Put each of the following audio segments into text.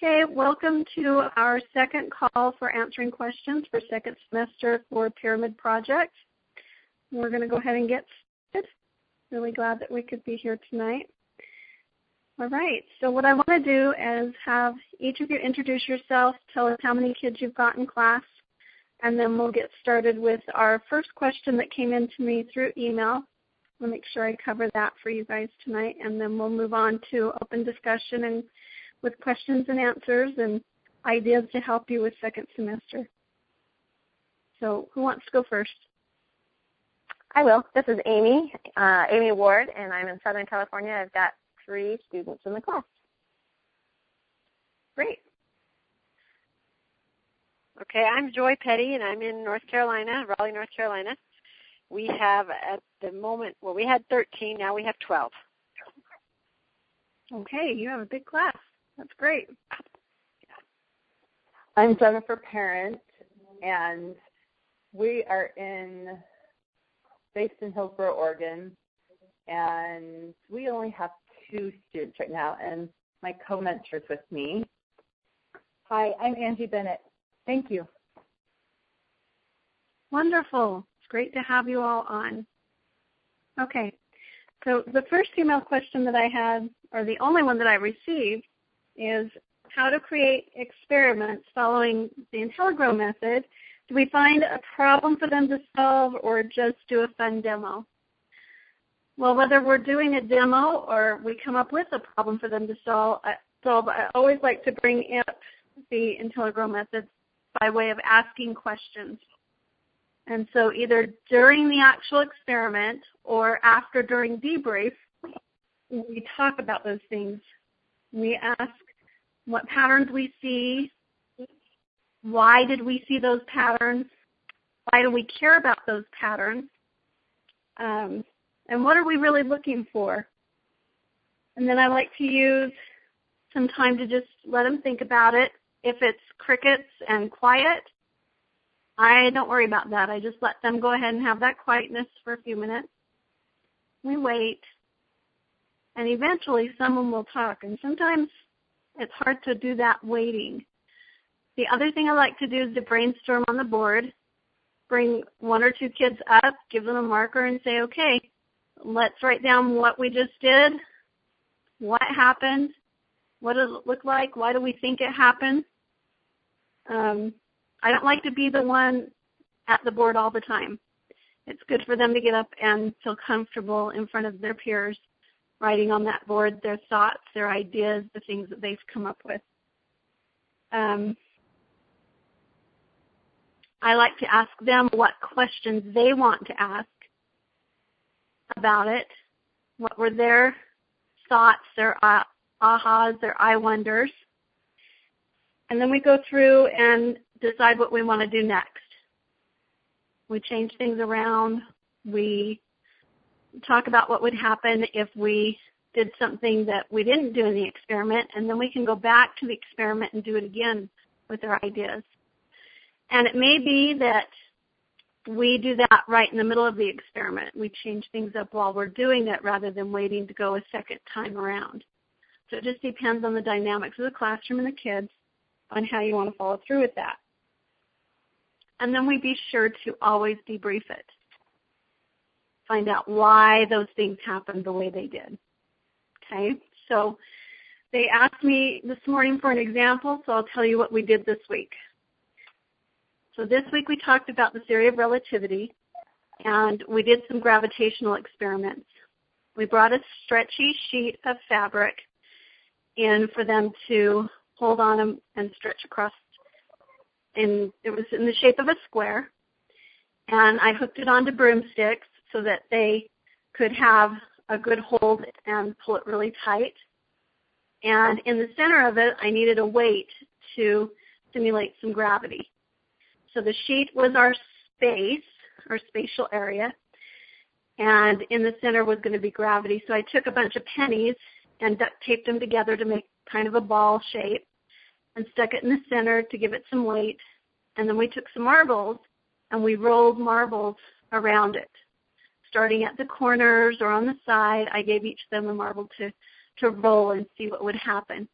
Okay, welcome to our second call for answering questions for second semester for Pyramid Project. We're going to go ahead and get started. Really glad that we could be here tonight. All right, so what I want to do is have each of you introduce yourself, tell us how many kids you've got in class, and then we'll get started with our first question that came in to me through email. I'll make sure I cover that for you guys tonight, and then we'll move on to open discussion and with questions and answers and ideas to help you with second semester. So who wants to go first? I will. This is Amy, Amy Ward, and I'm in Southern California. I've got 3 students in the class. Great. Okay, I'm Joy Petty, and I'm in North Carolina, Raleigh, North Carolina. We have at the moment, well, we had 13, now we have 12. Okay, you have a big class. That's great. I'm Jennifer Parent, and we are based in Hillsboro, Oregon, and we only have 2 students right now, and my co-mentor's with me. Hi, I'm Angie Bennett. Thank you. Wonderful. It's great to have you all on. Okay, so the first email question that I had, or the only one that I received, is how to create experiments following the IntelliGrow method. Do we find a problem for them to solve or just do a fun demo? Well, whether we're doing a demo or we come up with a problem for them to solve, I always like to bring up the IntelliGrow method by way of asking questions. And so either during the actual experiment or after during debrief, we talk about those things. We ask what patterns we see, why did we see those patterns, why do we care about those patterns, and what are we really looking for? And then I like to use some time to just let them think about it. If it's crickets and quiet, I don't worry about that. I just let them go ahead and have that quietness for a few minutes. We wait. And eventually someone will talk. And sometimes it's hard to do that waiting. The other thing I like to do is to brainstorm on the board, bring 1 or 2 kids up, give them a marker and say, okay, let's write down what we just did, what happened, what does it look like, why do we think it happened. I don't like to be the one at the board all the time. It's good for them to get up and feel comfortable in front of their peers, writing on that board their thoughts, their ideas, the things that they've come up with. I like to ask them what questions they want to ask about it, what were their thoughts, their ahas, their I wonders. And then we go through and decide what we want to do next. We change things around. We talk about what would happen if we did something that we didn't do in the experiment, and then we can go back to the experiment and do it again with our ideas. And it may be that we do that right in the middle of the experiment. We change things up while we're doing it rather than waiting to go a second time around. So it just depends on the dynamics of the classroom and the kids on how you want to follow through with that. And then we be sure to always debrief it. Find out why those things happened the way they did. Okay, so they asked me this morning for an example, so I'll tell you what we did this week. So this week we talked about the theory of relativity, and we did some gravitational experiments. We brought a stretchy sheet of fabric in for them to hold on them and stretch across. And it was in the shape of a square, and I hooked it onto broomsticks so that they could have a good hold and pull it really tight. And in the center of it, I needed a weight to simulate some gravity. So the sheet was our space, our spatial area, and in the center was going to be gravity. So I took a bunch of pennies and duct taped them together to make kind of a ball shape and stuck it in the center to give it some weight. And then we took some marbles and we rolled marbles around it. Starting at the corners or on the side, I gave each of them a marble to roll and see what would happen.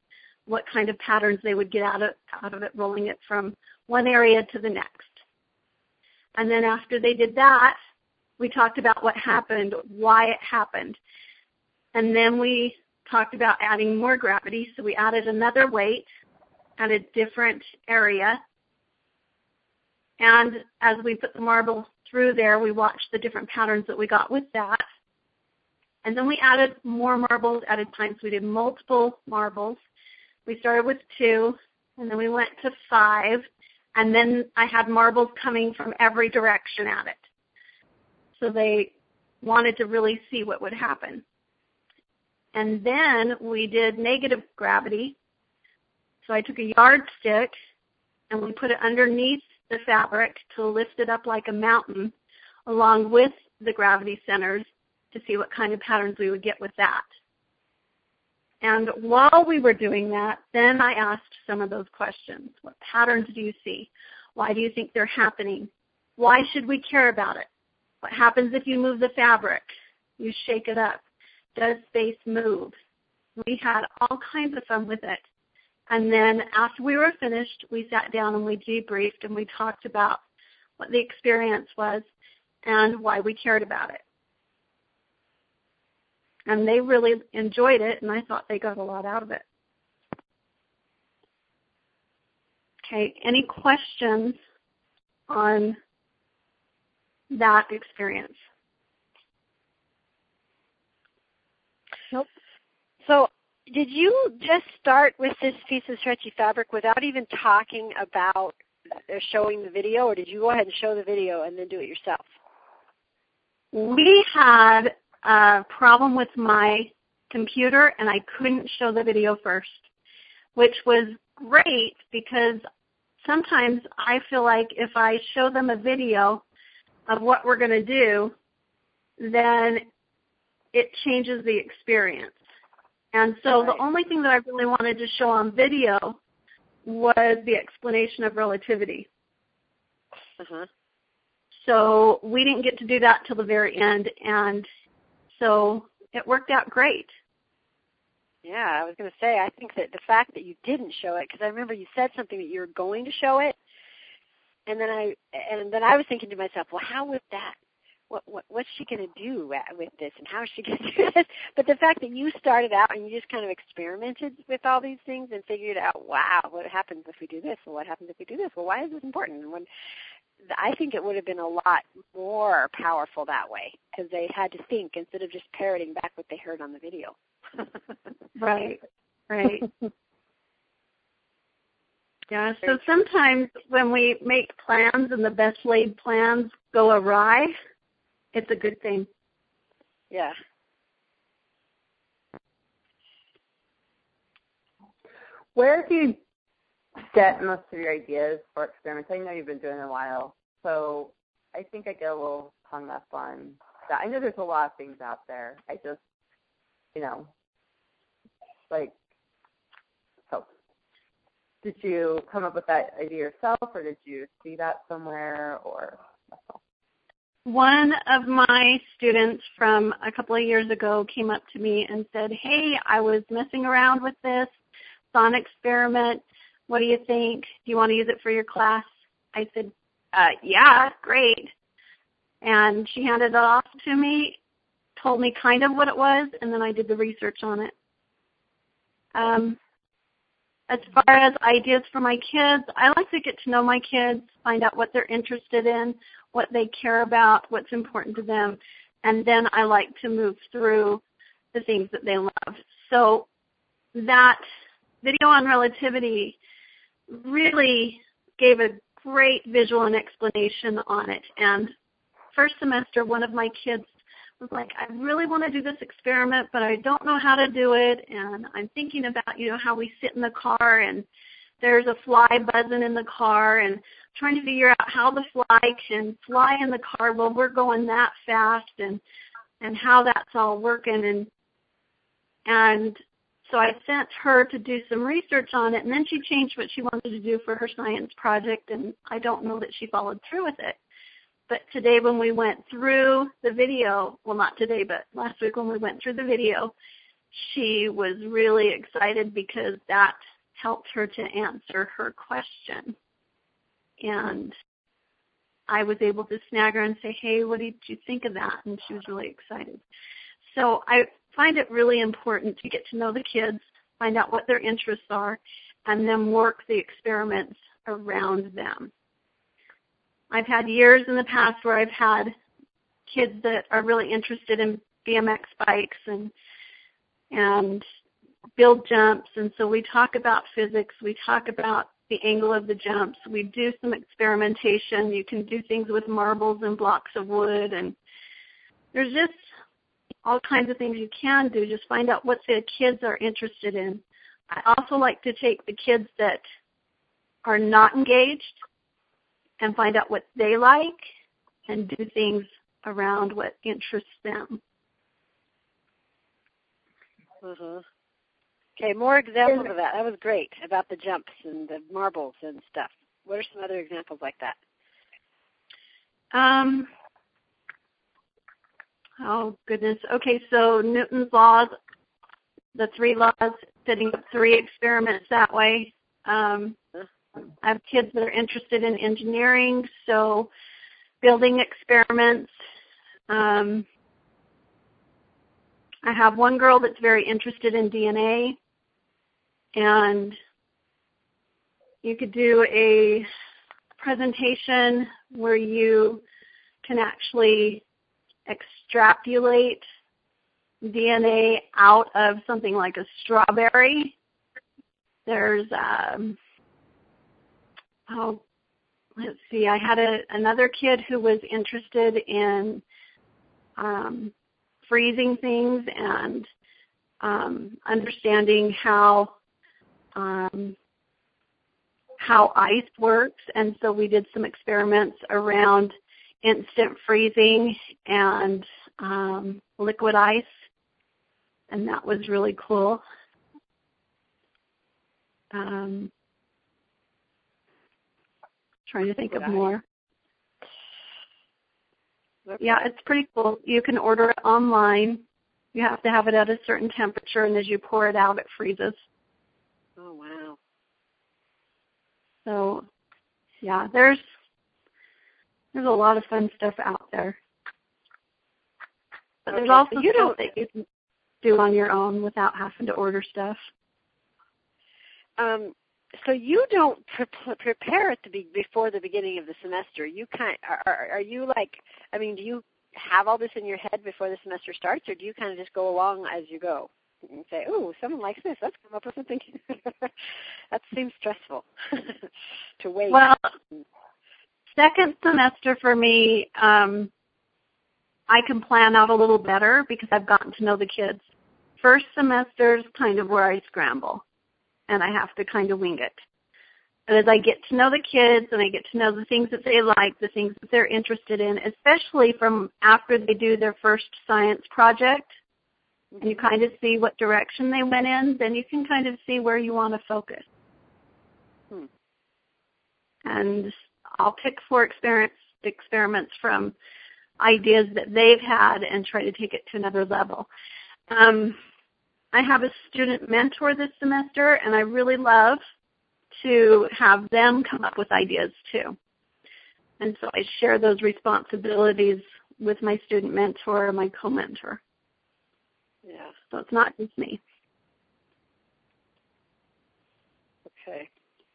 what kind of patterns they would get out of it, rolling it from one area to the next. And then after they did that, we talked about what happened, why it happened. And then we talked about adding more gravity. So we added another weight at a different area. And as we put the marble through there, we watched the different patterns that we got with that. And then we added more marbles at a time. So we did multiple marbles. We started with 2, and then we went to 5. And then I had marbles coming from every direction at it. So they wanted to really see what would happen. And then we did negative gravity. So I took a yardstick, and we put it underneath the fabric to lift it up like a mountain along with the gravity centers to see what kind of patterns we would get with that. And while we were doing that, then I asked some of those questions. What patterns do you see? Why do you think they're happening? Why should we care about it? What happens if you move the fabric? You shake it up. Does space move? We had all kinds of fun with it. And then after we were finished, we sat down and we debriefed and we talked about what the experience was and why we cared about it. And they really enjoyed it, and I thought they got a lot out of it. Okay, any questions on that experience? Nope. So did you just start with this piece of stretchy fabric without even talking about showing the video, or did you go ahead and show the video and then do it yourself? We had a problem with my computer, and I couldn't show the video first, which was great because sometimes I feel like if I show them a video of what we're going to do, then it changes the experience. And so the only thing that I really wanted to show on video was the explanation of relativity. So we didn't get to do that till the very end, and so it worked out great. Yeah, I was going to say, I think that the fact that you didn't show it, because I remember you said something that you were going to show it, and then I was thinking to myself, well, how would that? What's she going to do with this, and how is she going to do this? But the fact that you started out and you just kind of experimented with all these things and figured out, wow, what happens if we do this? Well, what happens if we do this? Well, why is this important? And I think it would have been a lot more powerful that way because they had to think instead of just parroting back what they heard on the video. Right. Yeah, so sometimes when we make plans and the best laid plans go awry, it's a good thing. Yeah. Where do you get most of your ideas for experiments? I know you've been doing it a while, so I think I get a little hung up on that. I know there's a lot of things out there. I just, so did you come up with that idea yourself, or did you see that somewhere, or that's all? One of my students from a couple of years ago came up to me and said, hey, I was messing around with this, saw an experiment. What do you think? Do you want to use it for your class? I said, yeah, great. And she handed it off to me, told me kind of what it was, and then I did the research on it. As far as ideas for my kids, I like to get to know my kids, find out what they're interested in, what they care about, what's important to them, and then I like to move through the things that they love. So that video on relativity really gave a great visual and explanation on it. And first semester, one of my kids was like, I really want to do this experiment, but I don't know how to do it. And I'm thinking about, how we sit in the car and there's a fly buzzing in the car and trying to figure out how the fly can fly in the car while we're going that fast and how that's all working. And so I sent her to do some research on it, and then she changed what she wanted to do for her science project, and I don't know that she followed through with it. But today when we went through the video, well, not today, but last week when we went through the video, she was really excited because that helped her to answer her question. And I was able to snag her and say, hey, what did you think of that? And she was really excited. So I find it really important to get to know the kids, find out what their interests are, and then work the experiments around them. I've had years in the past where I've had kids that are really interested in BMX bikes and build jumps, and so we talk about physics, we talk about the angle of the jumps, we do some experimentation. You can do things with marbles and blocks of wood, and there's just all kinds of things you can do. Just find out what the kids are interested in. I also like to take the kids that are not engaged and find out what they like and do things around what interests them. Mm-hmm. Okay, more examples of that. That was great, about the jumps and the marbles and stuff. What are some other examples like that? Oh, goodness. Okay, so Newton's laws, the 3 laws, setting up 3 experiments that way. I have kids that are interested in engineering, so building experiments. I have one girl that's very interested in DNA, and you could do a presentation where you can actually extrapolate DNA out of something like a strawberry. There's, let's see, I had another kid who was interested in freezing things and understanding how ice works, and so we did some experiments around instant freezing and liquid ice, and that was really cool. Trying to think of more. Yeah, it's pretty cool. You can order it online. You have to have it at a certain temperature, and as you pour it out, it freezes. Oh, wow. So, yeah, there's a lot of fun stuff out there. But there's also stuff that you can do on your own without having to order stuff. So you don't prepare it before the beginning of the semester. You are you like, I mean, do you have all this in your head before the semester starts, or do you kind of just go along as you go and say, oh, someone likes this, let's come up with something? That seems stressful to wait. Well, second semester for me, I can plan out a little better because I've gotten to know the kids. First semester is kind of where I scramble, and I have to kind of wing it. And as I get to know the kids and I get to know the things that they like, the things that they're interested in, especially from after they do their first science project, and you kind of see what direction they went in, then you can kind of see where you want to focus. And I'll pick 4 experiments from ideas that they've had and try to take it to another level. I have a student mentor this semester, and I really love to have them come up with ideas too. And so I share those responsibilities with my student mentor or my co-mentor. Yeah. So it's not just me. Okay.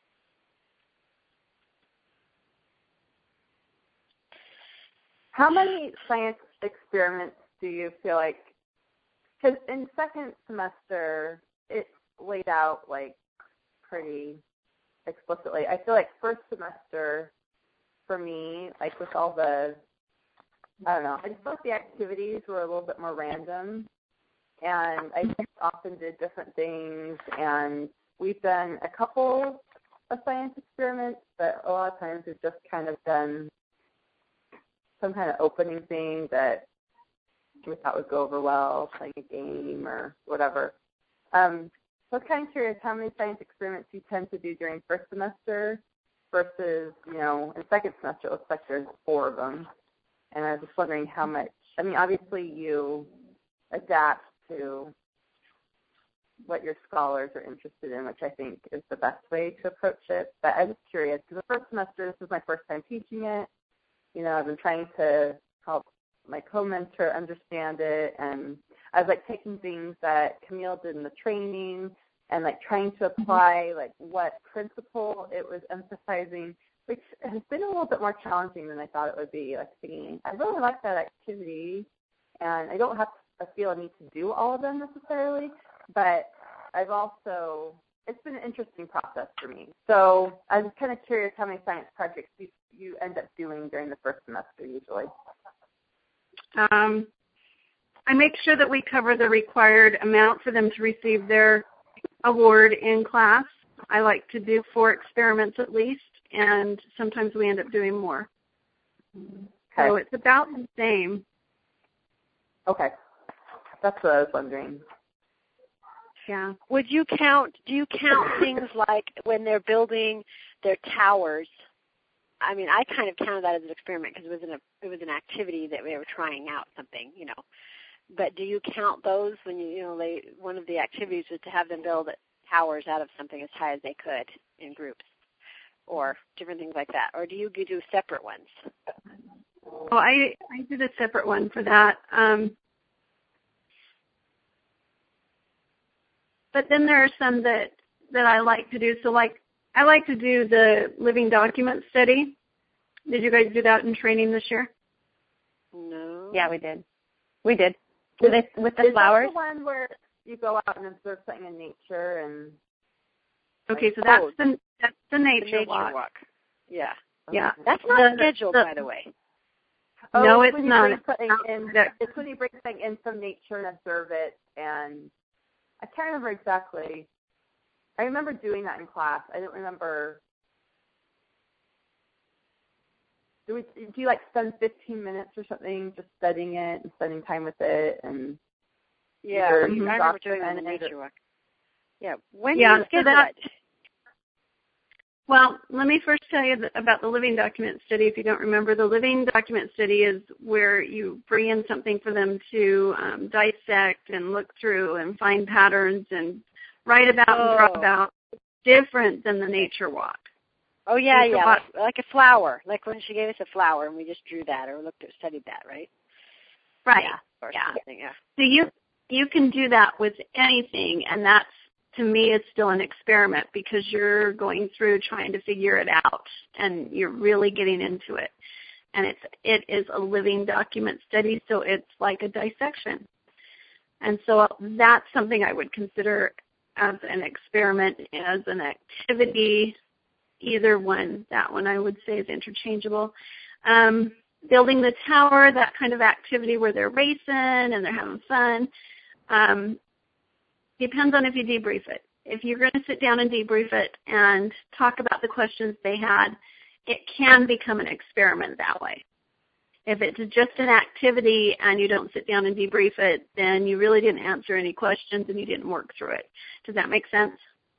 How many science experiments do you feel like, because in second semester, it's laid out like pretty explicitly. I feel like first semester, for me, like with all the, I don't know, I just thought the activities were a little bit more random, and I just often did different things, and we've done a couple of science experiments, but a lot of times it's just kind of done some kind of opening thing that we thought would go over well, playing a game or whatever. So I was kind of curious how many science experiments you tend to do during first semester versus, you know, in second semester, it looks like there's 4 of them. And I was just wondering how much, I mean, obviously you adapt to what your scholars are interested in, which I think is the best way to approach it. But I was curious because the first semester, this was my first time teaching it. You know, I've been trying to help my co-mentor understand it, and I was like taking things that Camille did in the training and like trying to apply like what principle it was emphasizing, which has been a little bit more challenging than I thought it would be. Like thinking, I really like that activity, and I don't have to feel a need to do all of them necessarily, but I've also, it's been an interesting process for me. So I was kind of curious how many science projects you end up doing during the first semester usually. I make sure that we cover the required amount for them to receive their award in class. I like to do 4 experiments at least, and sometimes we end up doing more. Okay. So it's about the same. Okay. That's what I was wondering. Yeah. Do you count things like when they're building their towers? I mean, I kind of counted that as an experiment because it was an activity that we were trying out something, you know. But do you count those when one of the activities was to have them build towers out of something as high as they could in groups, or different things like that, or do you do separate ones? Well, I did a separate one for that. But then there are some that I like to do. So, like, I like to do the living document study. Did you guys do that in training this year? No. Yeah, we did. We did. With the flowers? Is that the one where you go out and observe something in nature and? Okay, so that's the nature walk. Yeah. Yeah. That's not scheduled, by the way. Oh, no, it's not. It's when you bring something in from nature and observe it, and I can't remember exactly. I remember doing that in class. I don't remember. Do you like spend 15 minutes or something just studying it and spending time with it? And yeah, I remember doing that in the nature walk. Yeah. When do you schedule it? Well, let me first tell you about the living document study. If you don't remember, the living document study is where you bring in something for them to dissect and look through and find patterns and write about and draw about. Different than the nature walk. Oh, yeah, like a flower. Like when she gave us a flower and we just drew that or studied that, right? Right. Yeah. Or something, yeah. So you can do that with anything, and that's, to me, it's still an experiment because you're going through trying to figure it out, and you're really getting into it. And it is a living document study, so it's like a dissection. And so that's something I would consider as an experiment, as an activity. Either one, that one I would say is interchangeable. Building the tower, that kind of activity where they're racing and they're having fun. Depends on if you debrief it. If you're going to sit down and debrief it and talk about the questions they had, it can become an experiment that way. If it's just an activity and you don't sit down and debrief it, then you really didn't answer any questions and you didn't work through it. Does that make sense?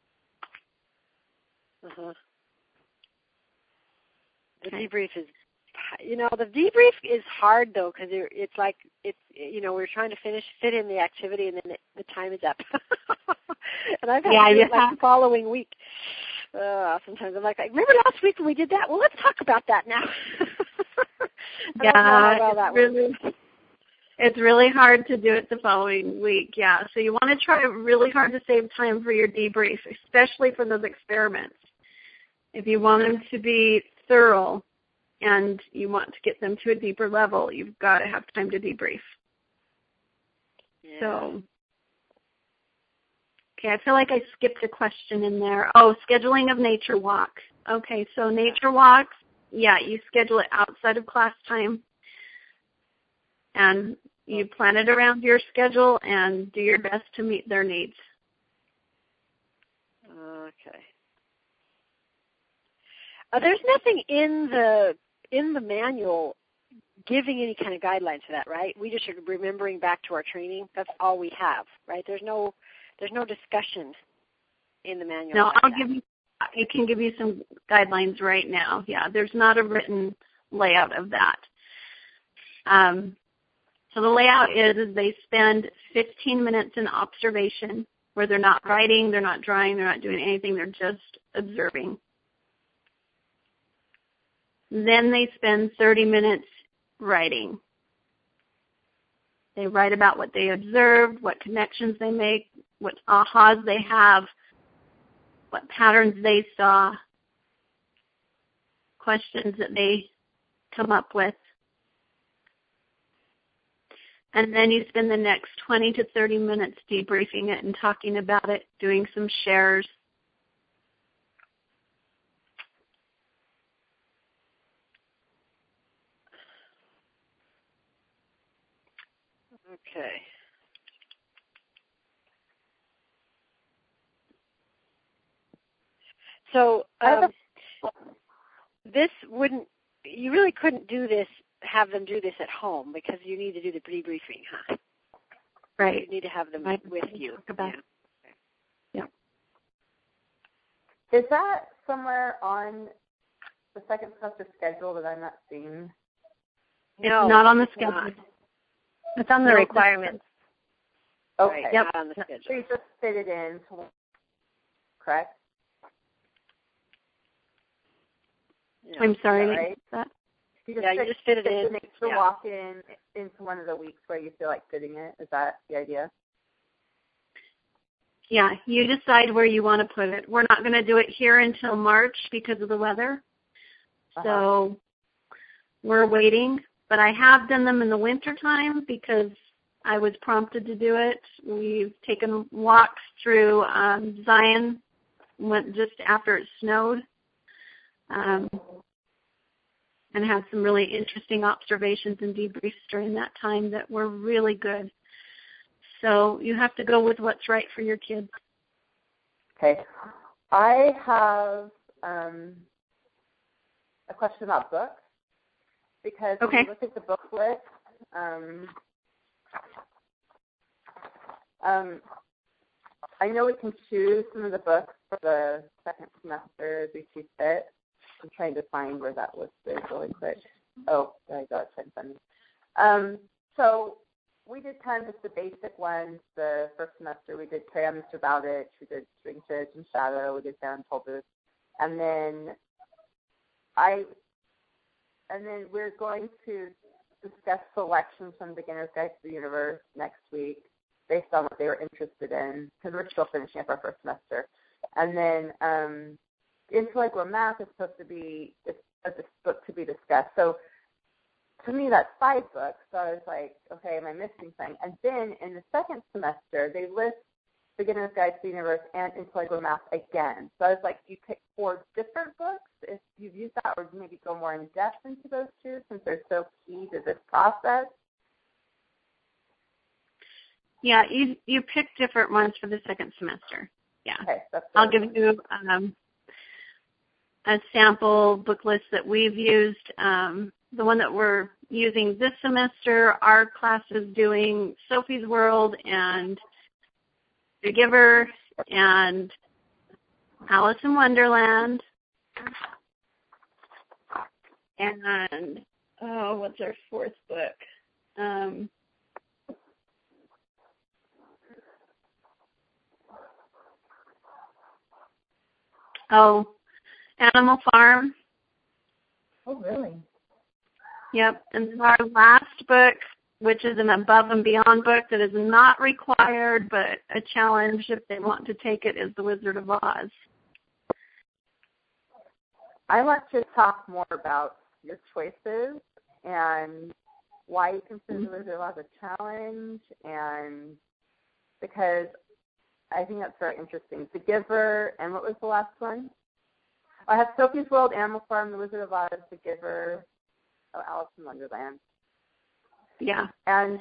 Uh-huh. The debrief is, the debrief is hard though because it's like we're trying to fit in the activity and then the time is up. And I've had to do it like the following week. Sometimes I'm like, remember last week when we did that? Well, let's talk about that now. It's really hard to do it the following week. Yeah, so you want to try really hard to save time for your debrief, especially for those experiments. If you want them to be thorough and you want to get them to a deeper level, you've got to have time to debrief. Yeah. So, okay, I feel like I skipped a question in there. Oh, scheduling of nature walk. Okay, so nature walks, you schedule it outside of class time, and you plan it around your schedule and do your best to meet their needs. Okay. There's nothing in the manual giving any kind of guidelines for that, right? We just are remembering back to our training. That's all we have, right? There's no discussion in the manual. No, I can give you some guidelines right now. Yeah, there's not a written layout of that. So the layout is they spend 15 minutes in observation where they're not writing, they're not drawing, they're not doing anything, they're just observing. Then they spend 30 minutes writing. They write about what they observed, what connections they make, what ahas they have, what patterns they saw, questions that they come up with. And then you spend the next 20 to 30 minutes debriefing it and talking about it, doing some shares. Okay. So this wouldn't, you really couldn't do this, have them do this at home because you need to do the debriefing, huh? Right. You need to have them with you. Yeah. Is that somewhere on the second semester schedule that I'm not seeing? No, it's not on the schedule. It's on the requirements. Okay. Right, not on the schedule. So you just fit it in, correct? Yeah. I'm sorry. Right? That? You just fit it in. Make sure walk into one of the weeks where you feel like fitting it. Is that the idea? Yeah, you decide where you want to put it. We're not going to do it here until March because of the weather. So we're waiting. But I have done them in the wintertime because I was prompted to do it. We've taken walks through Zion just after it snowed. And had some really interesting observations and debriefs during that time that were really good. So you have to go with what's right for your kids. Okay. I have a question about books because when you look at the booklet, I know we can choose some of the books for the second semester as we see fit. I'm trying to find where that listed really quick. Oh, there I go. It's right in front of me. So we did kind of just the basic ones. The first semester we did Pray on Mr. Bowditch, we did Stringfish and Shadow, we did Baron Tolbooth, and then we're going to discuss selections from Beginner's Guide to the Universe next week based on what they were interested in because we're still finishing up our first semester. And then Intellectual Math is supposed to be a book to be discussed. So to me, that's 5 books. So I was like, okay, am I missing something? And then in the second semester, they list Beginner's Guide to the Universe and Intellectual Math again. So I was like, you pick 4 different books if you've used that, or maybe go more in depth into those 2 since they're so key to this process. Yeah, you pick different ones for the second semester. Yeah. Okay, I'll give you a sample book list that we've used. The one that we're using this semester, our class is doing Sophie's World and The Giver and Alice in Wonderland. And, what's our 4th book? Animal Farm. Oh, really? Yep. And our last book, which is an above and beyond book that is not required but a challenge if they want to take it, is The Wizard of Oz. I want to talk more about your choices and why you consider The Wizard of Oz a challenge, and because I think that's very interesting. The Giver, and what was the last one? I have Sophie's World, Animal Farm, The Wizard of Oz, The Giver, Alice in Wonderland. Yeah. And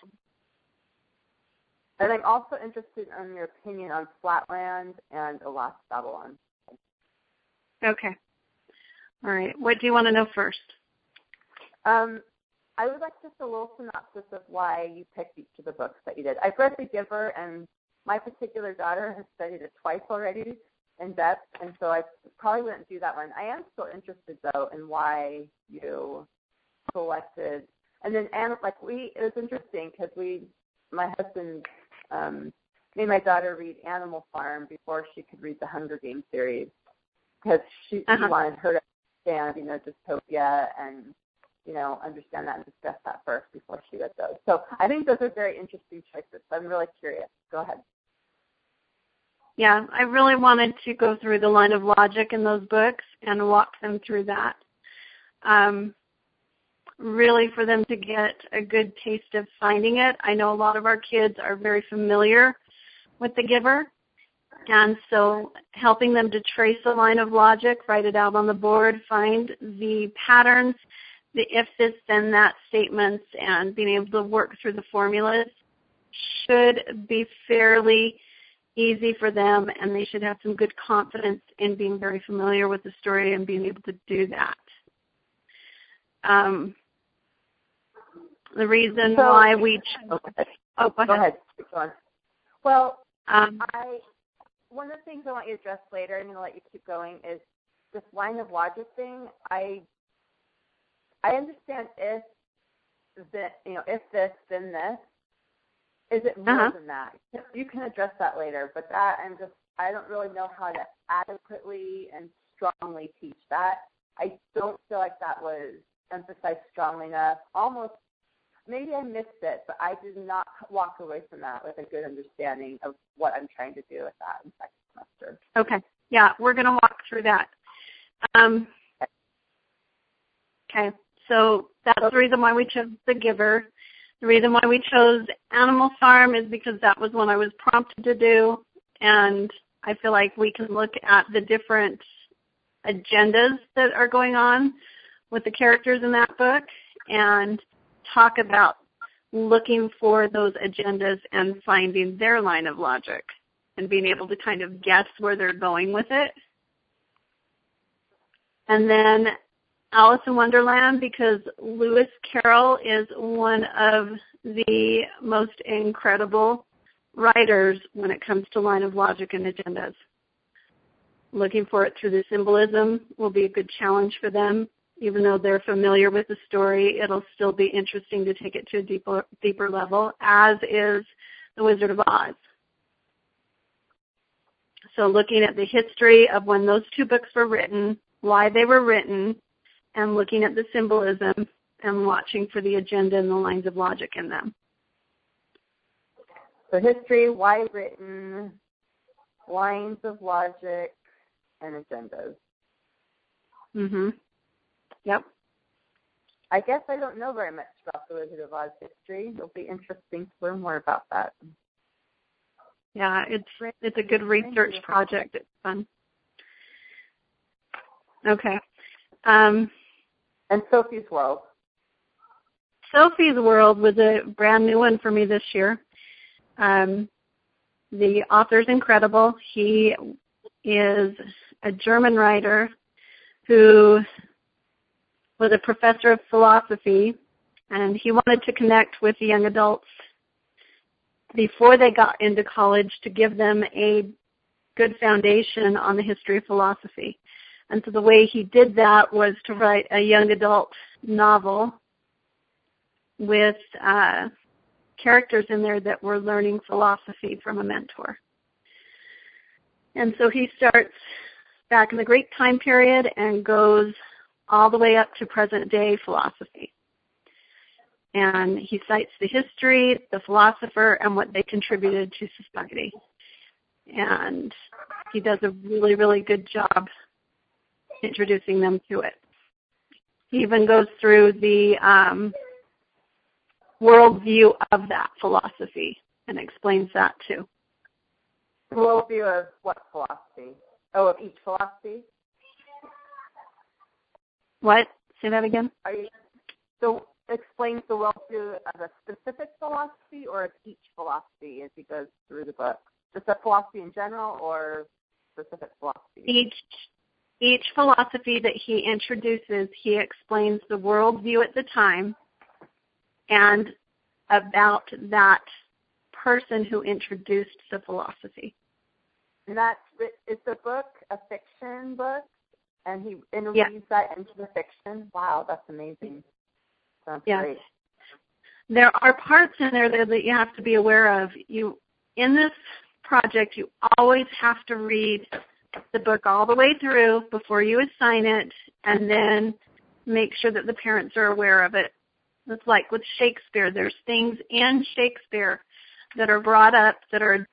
I'm also interested in your opinion on Flatland and A Lost Babylon. Okay. All right. What do you want to know first? I would like just a little synopsis of why you picked each of the books that you did. I've read The Giver, and my particular daughter has studied it twice already in depth, and so I probably wouldn't do that one. I am still interested, though, in why you selected. And then, it was interesting because my husband made my daughter read Animal Farm before she could read the Hunger Games series because she wanted her to understand, dystopia and, understand that and discuss that first before she read those. So I think those are very interesting choices. So I'm really curious. Go ahead. Yeah, I really wanted to go through the line of logic in those books and walk them through that. Really for them to get a good taste of finding it. I know a lot of our kids are very familiar with The Giver, and so helping them to trace a line of logic, write it out on the board, find the patterns, the if this then that statements, and being able to work through the formulas should be fairly easy for them, and they should have some good confidence in being very familiar with the story and being able to do that. The reason why we... Go ahead. Go on. Well, one of the things I want you to address later, I'm going to let you keep going, is this line of logic thing. I understand if this, then this. Is it more than that? You can address that later, but that I don't really know how to adequately and strongly teach that. I don't feel like that was emphasized strongly enough. Almost, maybe I missed it, but I did not walk away from that with a good understanding of what I'm trying to do with that in second semester. Okay. Yeah, we're going to walk through that. Okay. So that's the reason why we chose The Giver. The reason why we chose Animal Farm is because that was one I was prompted to do, and I feel like we can look at the different agendas that are going on with the characters in that book and talk about looking for those agendas and finding their line of logic and being able to kind of guess where they're going with it. And then Alice in Wonderland, because Lewis Carroll is one of the most incredible writers when it comes to line of logic and agendas. Looking for it through the symbolism will be a good challenge for them. Even though they're familiar with the story, it'll still be interesting to take it to a deeper level, as is The Wizard of Oz. So looking at the history of when those two books were written, why they were written, and looking at the symbolism and watching for the agenda and the lines of logic in them. So history, why written, lines of logic, and agendas. Yep. I guess I don't know very much about the Wizard of Oz history. It'll be interesting to learn more about that. Yeah, it's a good research project. It's fun. Okay. And Sophie's World. Sophie's World was a brand new one for me this year. The author's incredible. He is a German writer who was a professor of philosophy, and he wanted to connect with the young adults before they got into college to give them a good foundation on the history of philosophy. And so the way he did that was to write a young adult novel with characters in there that were learning philosophy from a mentor. And so he starts back in the Greek time period and goes all the way up to present-day philosophy. And he cites the history, the philosopher, and what they contributed to society. And he does a really, really good job introducing them to it. He even goes through the worldview of that philosophy and explains that too. The worldview of what philosophy? Oh, of each philosophy? What? Say that again? So explains the worldview of a specific philosophy or of each philosophy as he goes through the book? Just a philosophy in general or specific philosophy? Each philosophy that he introduces, he explains the worldview at the time and about that person who introduced the philosophy. And is the book a fiction book? And he interweaves that into the fiction? Wow, that's amazing. Sounds great. There are parts in there that you have to be aware of. in this project, you always have to read the book all the way through before you assign it, and then make sure that the parents are aware of it. It's like with Shakespeare. There's things in Shakespeare that are brought up that are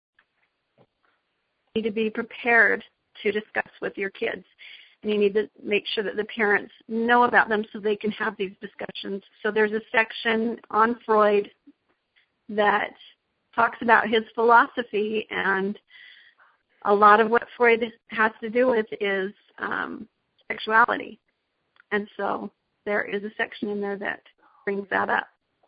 need to be prepared to discuss with your kids. And you need to make sure that the parents know about them so they can have these discussions. So there's a section on Freud that talks about his philosophy, and a lot of what Freud has to do with is sexuality. And so there is a section in there that brings that up.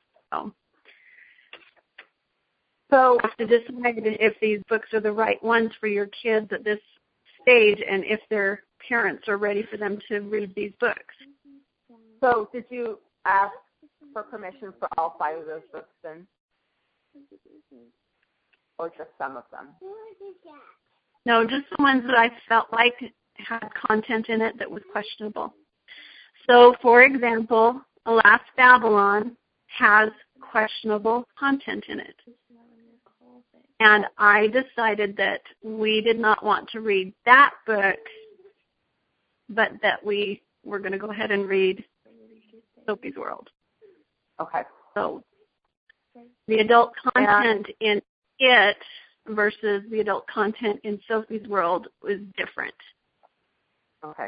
So you have to decide if these books are the right ones for your kids at this stage, and if their parents are ready for them to read these books. So did you ask for permission for all 5 of those books then? Or just some of them? No, just the ones that I felt like had content in it that was questionable. So, for example, Alas, Babylon has questionable content in it. And I decided that we did not want to read that book, but that we were going to go ahead and read Sophie's World. Okay. So the adult content in it versus the adult content in Sophie's World was different. Okay.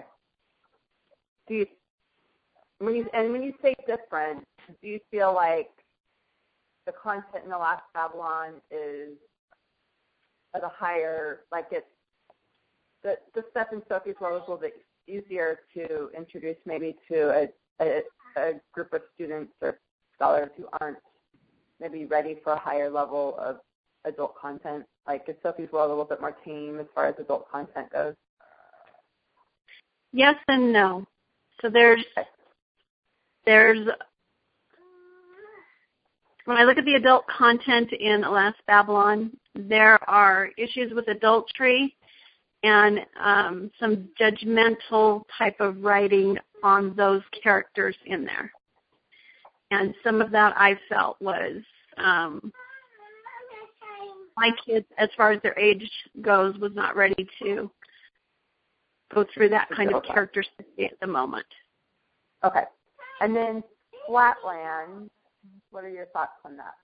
When you say different, do you feel like the content in The Last Babylon is at a higher, like it's the stuff in Sophie's World is a little bit easier to introduce maybe to a group of students or scholars who aren't maybe ready for a higher level of adult content? Like, is Sophie's World a little bit more tame as far as adult content goes? Yes and no. So there's when I look at the adult content in Alas, Babylon, there are issues with adultery and some judgmental type of writing on those characters in there. And some of that I felt was my kids, as far as their age goes, was not ready to go through that kind of character study at the moment. Okay. And then Flatland, what are your thoughts on that?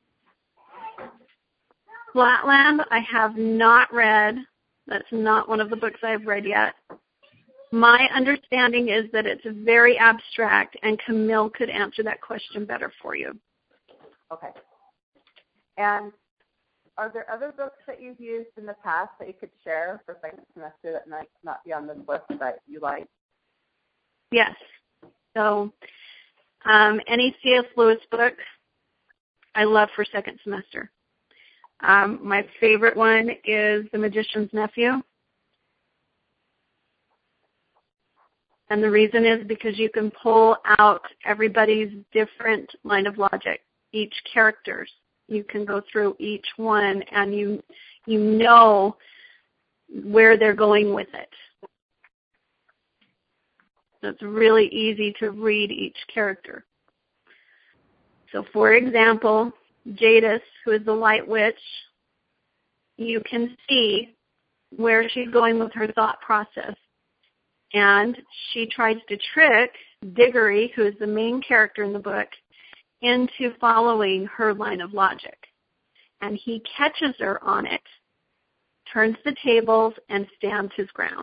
Flatland, I have not read. That's not one of the books I've read yet. My understanding is that it's very abstract, and Camille could answer that question better for you. Okay. And are there other books that you've used in the past that you could share for second semester that might not be on this list that you like? Yes. So any C.S. Lewis book I love for second semester. My favorite one is The Magician's Nephew. And the reason is because you can pull out everybody's different line of logic, each character's. You can go through each one, and you know where they're going with it. So it's really easy to read each character. So, for example, Jadis, who is the Light Witch, you can see where she's going with her thought process. And she tries to trick Diggory, who is the main character in the book, into following her line of logic. And he catches her on it, turns the tables, and stands his ground.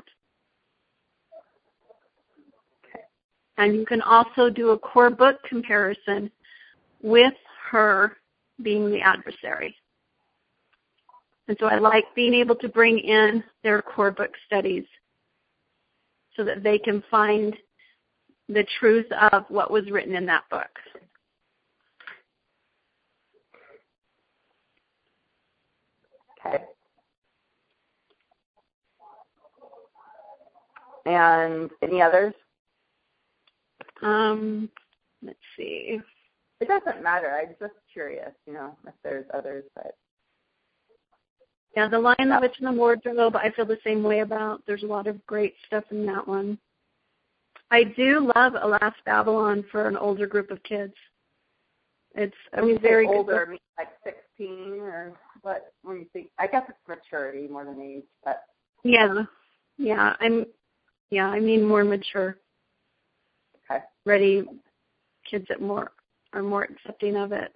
Okay. And you can also do a core book comparison with her being the adversary. And so I like being able to bring in their core book studies so that they can find the truth of what was written in that book. Okay. And any others? Let's see. It doesn't matter. I'm just curious, if there's others. But yeah, The Lion, the Witch, and the Wardrobe, I feel the same way about. There's a lot of great stuff in that one. I do love Alas, Babylon for an older group of kids. It's very older, good. like 16 or What when you think? I guess it's maturity more than age, but Yeah. I mean more mature. Okay. Ready kids that are more accepting of it.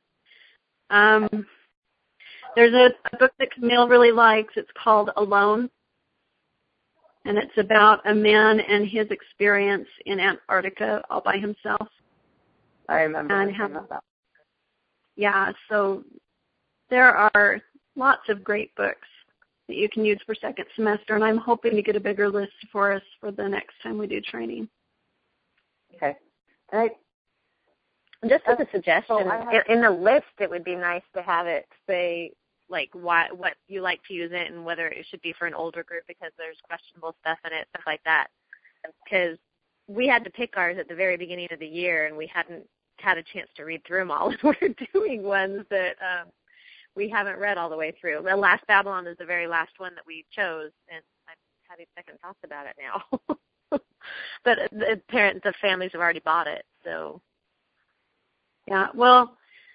There's a book that Camille really likes. It's called Alone. And it's about a man and his experience in Antarctica all by himself. I remember that. Yeah, so there are lots of great books that you can use for second semester, and I'm hoping to get a bigger list for us for the next time we do training. Okay. Just as a suggestion, in the list, it would be nice to have it say, like, what you like to use it and whether it should be for an older group because there's questionable stuff in it, stuff like that. Because we had to pick ours at the very beginning of the year, and we hadn't had a chance to read through them all. We're doing ones that we haven't read all the way through. The Last Babylon is the very last one that we chose, and I'm having second thoughts about it now. But the families have already bought it, so. Yeah, well,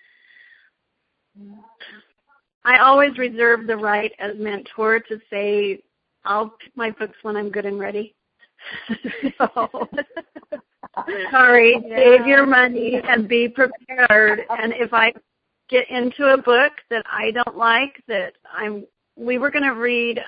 I always reserve the right as mentor to say, I'll pick my books when I'm good and ready. So, sorry, save your money and be prepared. And if I get into a book that I don't like, we were going to read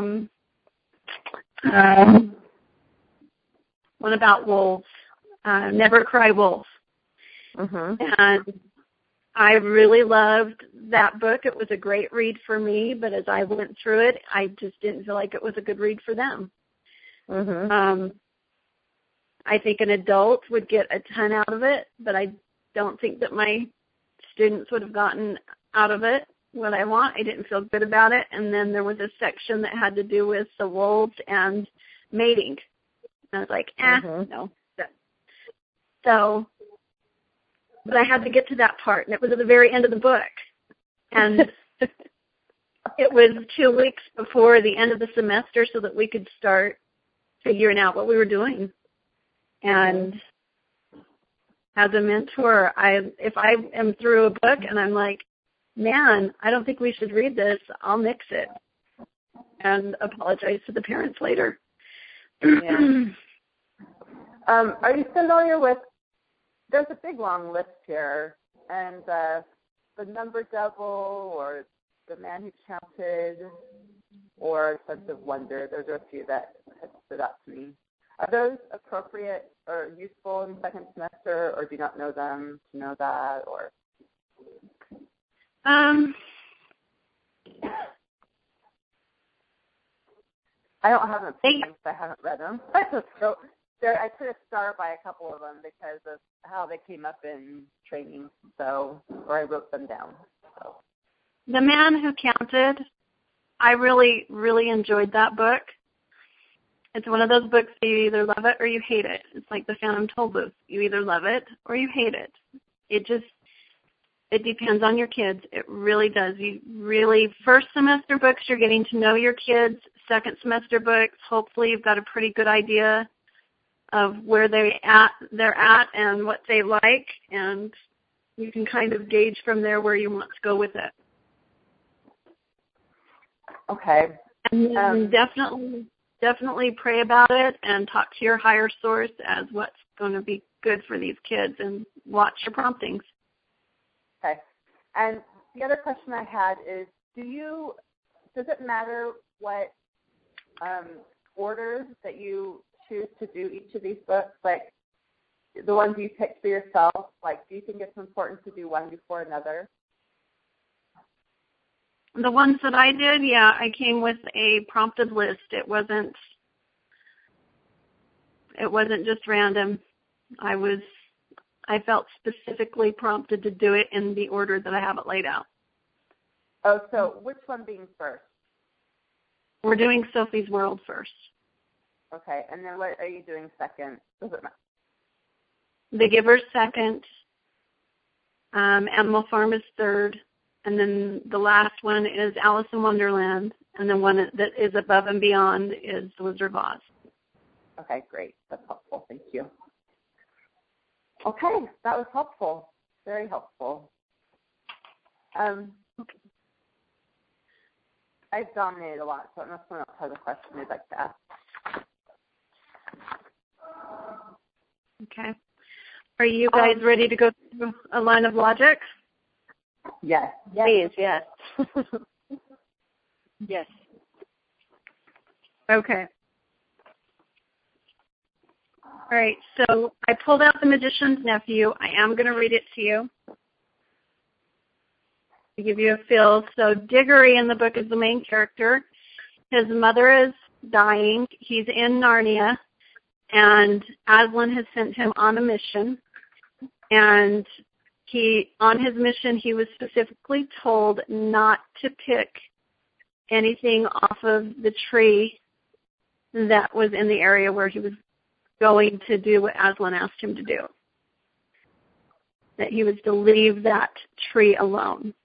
one about wolves, Never Cry Wolf. Mm-hmm. And I really loved that book. It was a great read for me, but as I went through it, I just didn't feel like it was a good read for them. Mm-hmm. I think an adult would get a ton out of it, but I don't think that my students would have gotten out of it what I want. I didn't feel good about it. And then there was a section that had to do with the wolves and mating. And I was like, no. So, but I had to get to that part, and it was at the very end of the book. And it was 2 weeks before the end of the semester so that we could start figuring out what we were doing. And as a mentor, if I am through a book and I'm like, man, I don't think we should read this, I'll nix it and apologize to the parents later. Yeah. Are you familiar with, there's a big long list here, and The Number Devil or The Man Who Counted or Sense of Wonder. Those are a few that have stood out to me. Are those appropriate or useful in second semester, or do you not know them to know that? Or I don't have them because I haven't read them. I put a star by a couple of them because of how they came up in training, or I wrote them down. So. The Man Who Counted, I really, really enjoyed that book. It's one of those books that you either love it or you hate it. It's like the Phantom Tollbooth. You either love it or you hate it. It depends on your kids. It really does. First semester books, you're getting to know your kids. Second semester books, hopefully you've got a pretty good idea of where they're at and what they like, and you can kind of gauge from there where you want to go with it. Okay. And definitely pray about it and talk to your higher source as what's going to be good for these kids, and watch your promptings. Okay. And the other question I had is, does it matter what orders that you choose to do each of these books? Like the ones you picked for yourself, like do you think it's important to do one before another? The ones that I did, yeah, I came with a prompted list. It wasn't just random. I felt specifically prompted to do it in the order that I have it laid out. Oh, so which one being first? We're doing Sophie's World first. Okay, and then what are you doing second? Does it matter? The Giver's second. Animal Farm is third. And then the last one is Alice in Wonderland. And the one that is above and beyond is The Wizard of Oz. Okay, great. That's helpful. Thank you. Okay, that was helpful. Very helpful. I've dominated a lot, so unless someone else has a question they'd like to ask. Okay. Are you guys ready to go through a line of logic? Yes. Please, yes. Yes. Okay. All right, so I pulled out The Magician's Nephew. I am going to read it to you to give you a feel. So Diggory in the book is the main character. His mother is dying. He's in Narnia, and Aslan has sent him on a mission. And on his mission, he was specifically told not to pick anything off of the tree that was in the area where he was going to do what Aslan asked him to do. That he was to leave that tree alone.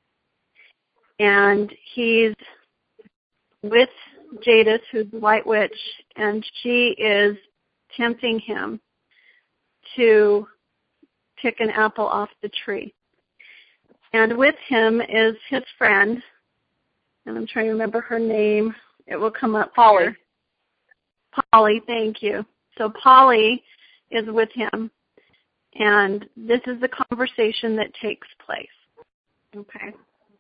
And he's with Jadis, who's the White Witch, and she is tempting him to pick an apple off the tree. And with him is his friend, and I'm trying to remember her name. It will come up. Polly. Here. Polly, thank you. So Polly is with him, and this is the conversation that takes place. Okay.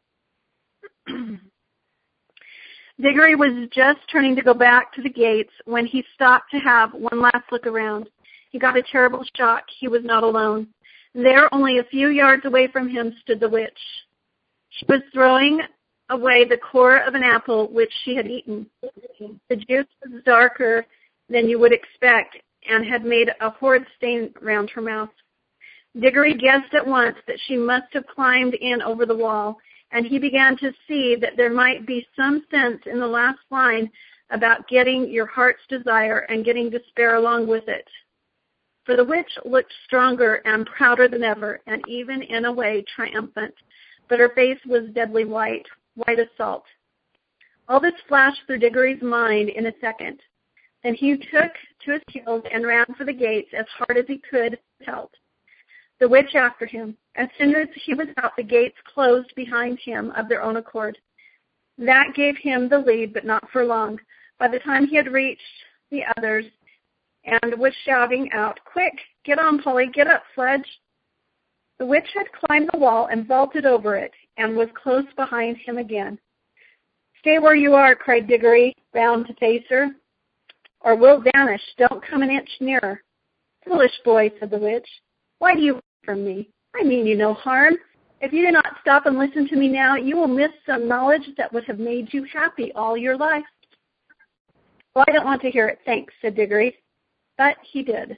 Diggory was just turning to go back to the gates when he stopped to have one last look around. He got a terrible shock. He was not alone. There, only a few yards away from him, stood the witch. She was throwing away the core of an apple which she had eaten. The juice was darker than you would expect and had made a horrid stain round her mouth. Diggory guessed at once that she must have climbed in over the wall, and he began to see that there might be some sense in the last line about getting your heart's desire and getting despair along with it. For the witch looked stronger and prouder than ever, and even in a way triumphant, but her face was deadly white, white as salt. All this flashed through Diggory's mind in a second. Then he took to his heels and ran for the gates as hard as he could pelt. The witch after him. As soon as he was out, the gates closed behind him of their own accord. That gave him the lead, but not for long. By the time he had reached the others and was shouting out, "Quick, get on, Polly, get up, Sledge." The witch had climbed the wall and vaulted over it and was close behind him again. "Stay where you are," cried Diggory, bound to face her, "or we'll vanish. Don't come an inch nearer." "Foolish boy," said the witch. "Why do you run from me? I mean you no harm. If you do not stop and listen to me now, you will miss some knowledge that would have made you happy all your life." "Well, I don't want to hear it, thanks," said Diggory. But he did.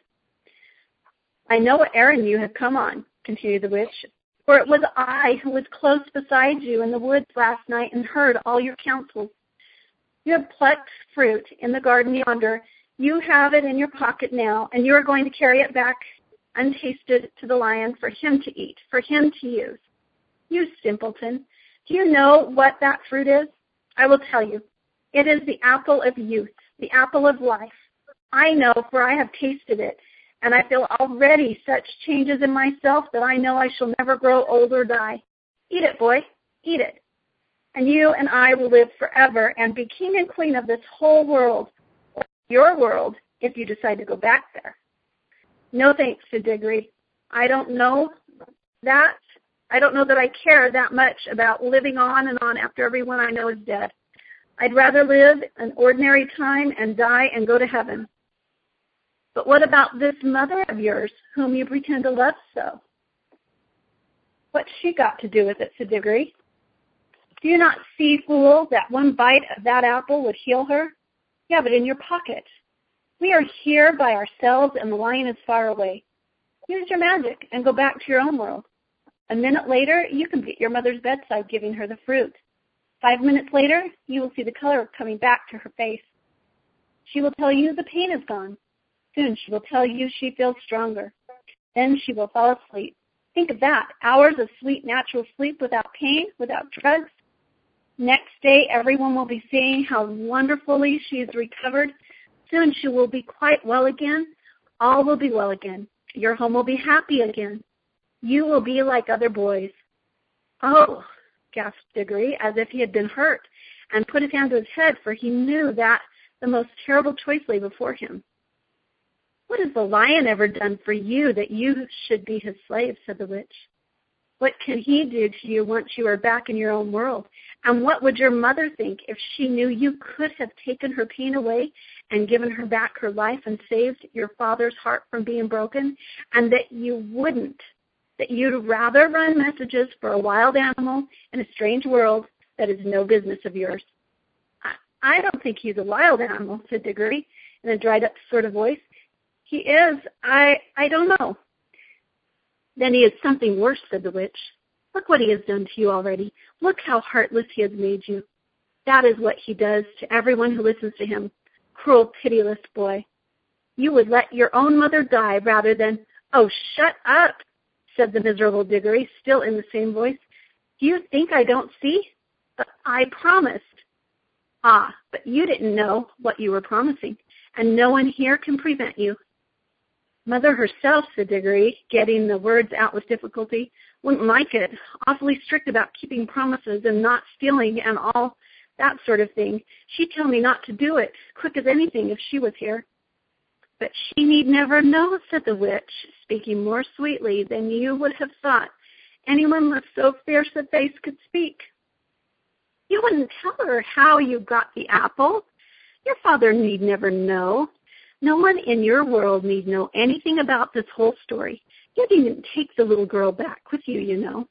"I know what errand you have come on," continued the witch, "for it was I who was close beside you in the woods last night and heard all your counsels. You have plucked fruit in the garden yonder. You have it in your pocket now, and you are going to carry it back untasted to the lion for him to eat, for him to use. You simpleton, do you know what that fruit is? I will tell you. It is the apple of youth, the apple of life. I know, for I have tasted it, and I feel already such changes in myself that I know I shall never grow old or die. Eat it, boy, eat it. And you and I will live forever and be king and queen of this whole world, or your world, if you decide to go back there." "No thanks," said Diggory. I don't know that I care that much about living on and on after everyone I know is dead. I'd rather live an ordinary time and die and go to heaven." "But what about this mother of yours, whom you pretend to love so?" "What's she got to do with it?" said Diggory. "Do you not see, fool, that one bite of that apple would heal her? You have it in your pocket. We are here by ourselves, and the lion is far away. Use your magic and go back to your own world. A minute later, you can be at your mother's bedside giving her the fruit. 5 minutes later, you will see the color coming back to her face. She will tell you the pain is gone. Soon she will tell you she feels stronger. Then she will fall asleep. Think of that, hours of sweet natural sleep without pain, without drugs. Next day, everyone will be saying how wonderfully she is recovered. Soon she will be quite well again. All will be well again. Your home will be happy again. You will be like other boys." "Oh," gasped Diggory, as if he had been hurt, and put his hand to his head, for he knew that the most terrible choice lay before him. "What has the lion ever done for you that you should be his slave?" said the witch. "What can he do to you once you are back in your own world? And what would your mother think if she knew you could have taken her pain away and given her back her life and saved your father's heart from being broken, and that you wouldn't, that you'd rather run messages for a wild animal in a strange world that is no business of yours?" I don't think he's a wild animal," said Diggory in a dried-up sort of voice. "He is. I don't know." "Then he is something worse," said the witch. "Look what he has done to you already. Look how heartless he has made you. That is what he does to everyone who listens to him. Cruel, pitiless boy. You would let your own mother die rather than—" "Oh, shut up," said the miserable Diggory, still in the same voice. "Do you think I don't see? But I promised." "Ah, but you didn't know what you were promising, and no one here can prevent you." "Mother herself," said Diggory, getting the words out with difficulty, "wouldn't like it. Awfully strict about keeping promises and not stealing and all that sort of thing. She'd tell me not to do it, quick as anything, if she was here." "But she need never know," said the witch, speaking more sweetly than you would have thought anyone with so fierce a face could speak. "You wouldn't tell her how you got the apple. Your father need never know. No one in your world need know anything about this whole story. You didn't take the little girl back with you, you know."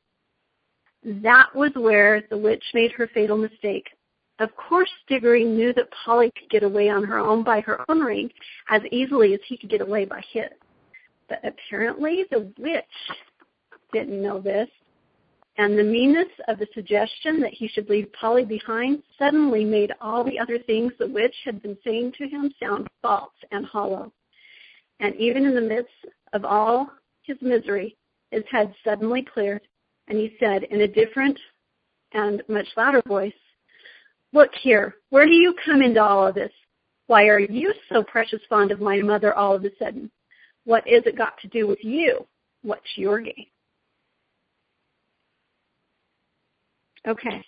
That was where the witch made her fatal mistake. Of course, Diggory knew that Polly could get away on her own by her own ring as easily as he could get away by his. But apparently the witch didn't know this, and the meanness of the suggestion that he should leave Polly behind suddenly made all the other things the witch had been saying to him sound false and hollow. And even in the midst of all his misery, his head suddenly cleared, and he said in a different and much louder voice, "Look here, where do you come into all of this? Why are you so precious fond of my mother all of a sudden? What is it got to do with you? What's your game?" Okay.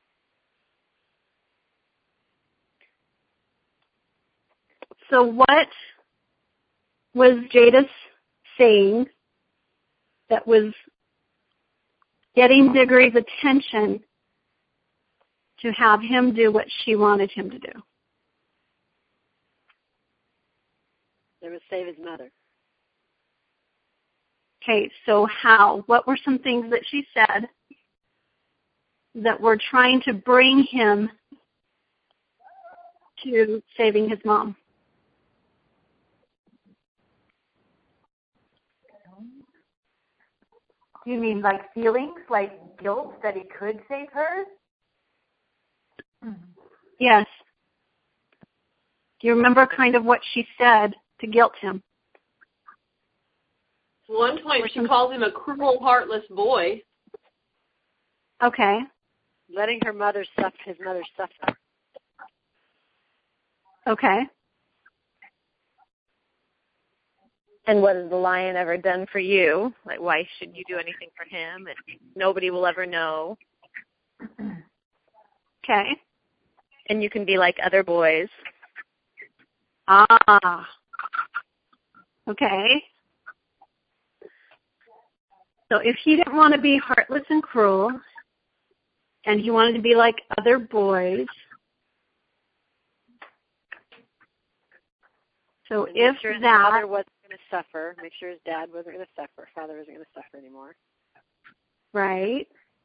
So what was Jadis saying that was getting Diggory's attention to have him do what she wanted him to do? It was save his mother. Okay, so how? What were some things that she said that were trying to bring him to saving his mom? Do you mean like feelings, like guilt that he could save her? Yes. Do you remember kind of what she said to guilt him? At one point, she calls him a cruel, heartless boy. Okay. Letting his mother suffer. Okay. And what has the lion ever done for you? Like, why should you do anything for him? And nobody will ever know. Okay. And you can be like other boys. Ah. Okay. So if he didn't want to be heartless and cruel, and he wanted to be like other boys, so if make sure his that... father wasn't going to suffer, make sure his dad wasn't going to suffer, father wasn't going to suffer anymore. Right.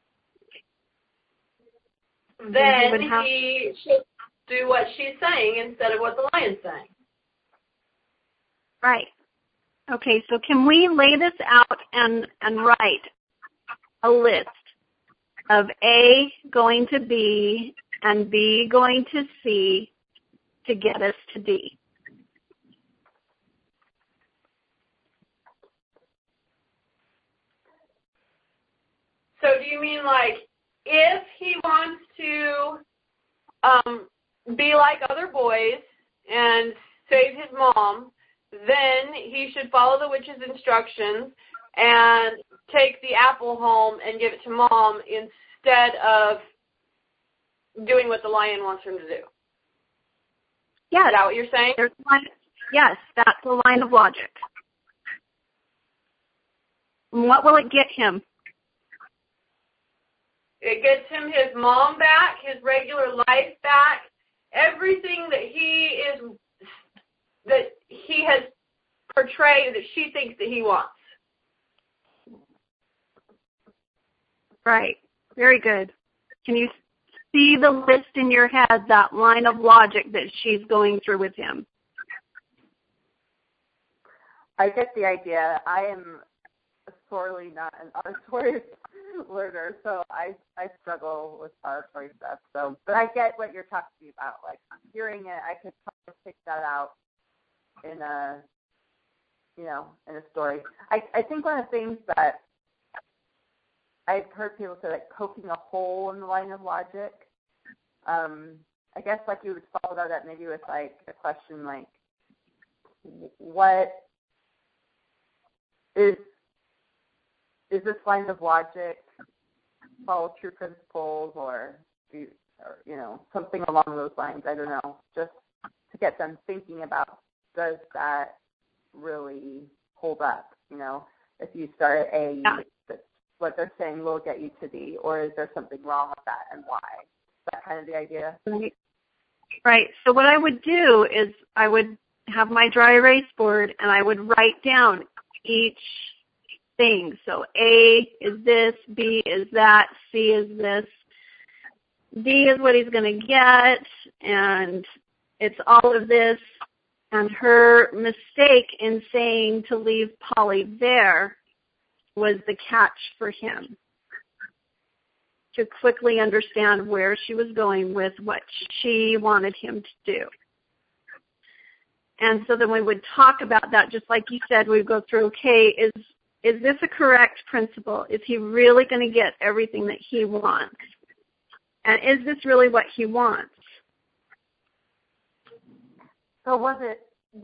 Then he should do what she's saying instead of what the lion's saying. Right. Okay, so can we lay this out and write a list of A going to B and B going to C to get us to D? So do you mean like if he wants to be like other boys and save his mom, then he should follow the witch's instructions and take the apple home and give it to mom instead of doing what the lion wants him to do. Yes. Is that what you're saying? Yes, that's the line of logic. And what will it get him? It gets him his mom back, his regular life back, everything that he has portrayed that she thinks that he wants. Right. Very good. Can you see the list in your head, that line of logic that she's going through with him? I get the idea. I am sorely not an auditory learner, so I struggle with auditory stuff. So, but I get what you're talking about. Like hearing it, I could probably pick that out in a story. I think one of the things that I've heard people say, like poking a hole in the line of logic. I guess like you would follow that maybe with like a question like, what is this line of logic follow true principles or something along those lines? I don't know. Just to get them thinking about, does that really hold up? If you start at A, what they're saying will get you to D, or is there something wrong with that and why? Is that kind of the idea? Right. So what I would do is I would have my dry erase board and I would write down each thing. So A is this, B is that, C is this, D is what he's going to get, and it's all of this. And her mistake in saying to leave Polly there was the catch for him, to quickly understand where she was going with what she wanted him to do. And so then we would talk about that, just like you said, we'd go through, okay, is this a correct principle? Is he really going to get everything that he wants? And is this really what he wants? So was it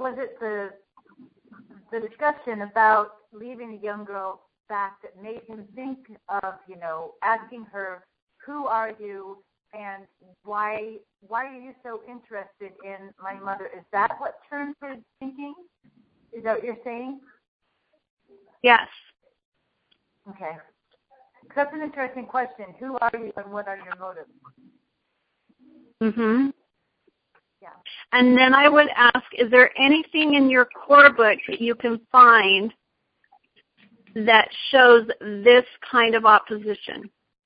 the discussion about leaving the young girl back that made him think of, asking her, who are you and why are you so interested in my mother? Is that what turned his thinking? Is that what you're saying? Yes. Okay. That's an interesting question. Who are you and what are your motives? Mm-hmm. Yeah. And then I would ask, is there anything in your core book that you can find that shows this kind of opposition?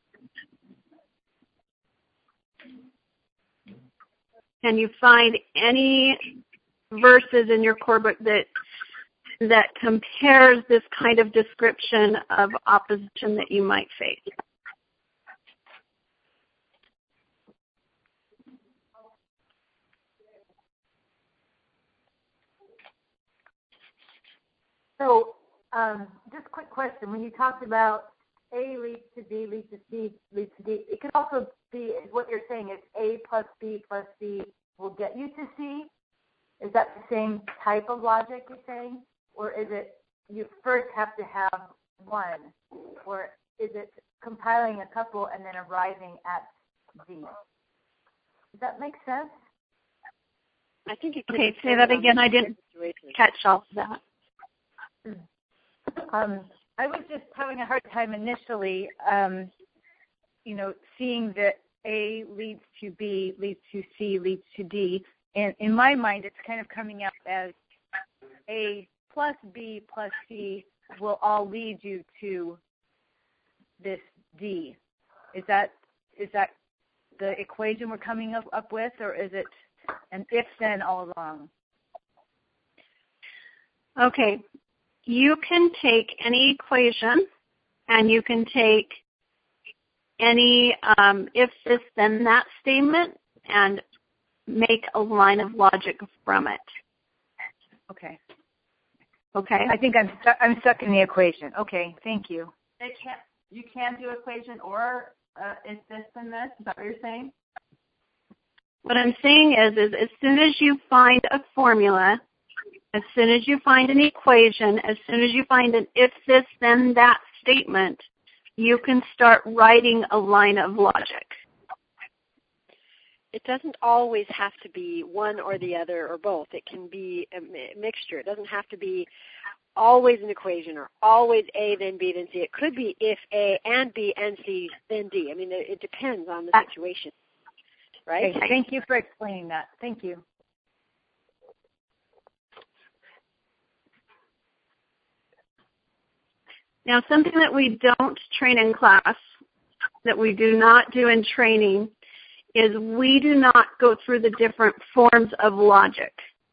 Can you find any verses in your core book that compares this kind of description of opposition that you might face? So, just a quick question. When you talked about A leads to B, leads to C, leads to D, it could also be, what you're saying is A plus B will get you to C? Is that the same type of logic you're saying? Or is it you first have to have one? Or is it compiling a couple and then arriving at D? Does that make sense? I think it could. Okay, say that again. I didn't catch all of that. I was just having a hard time initially, seeing that A leads to B, leads to C, leads to D. And in my mind, it's kind of coming out as A plus B plus C will all lead you to this D. Is that the equation we're coming up with, or is it an if-then all along? Okay. You can take any equation and you can take any if this then that statement and make a line of logic from it. Okay. Okay. I think I'm stuck in the equation. Okay, thank you. You can do equation or is this and this? Is that what you're saying? What I'm saying is as soon as you find a formula, as soon as you find an equation, as soon as you find an if this then that statement, you can start writing a line of logic. it doesn't always have to be one or the other or both. It can be a mixture. It doesn't have to be always an equation or always A, then B, then C. It could be if A and B and C, then D. I mean, it depends on the situation, right? Okay, thank you for explaining that. Thank you. Now, something that we don't train in class, that we do not do in training, is we do not go through the different forms of logic.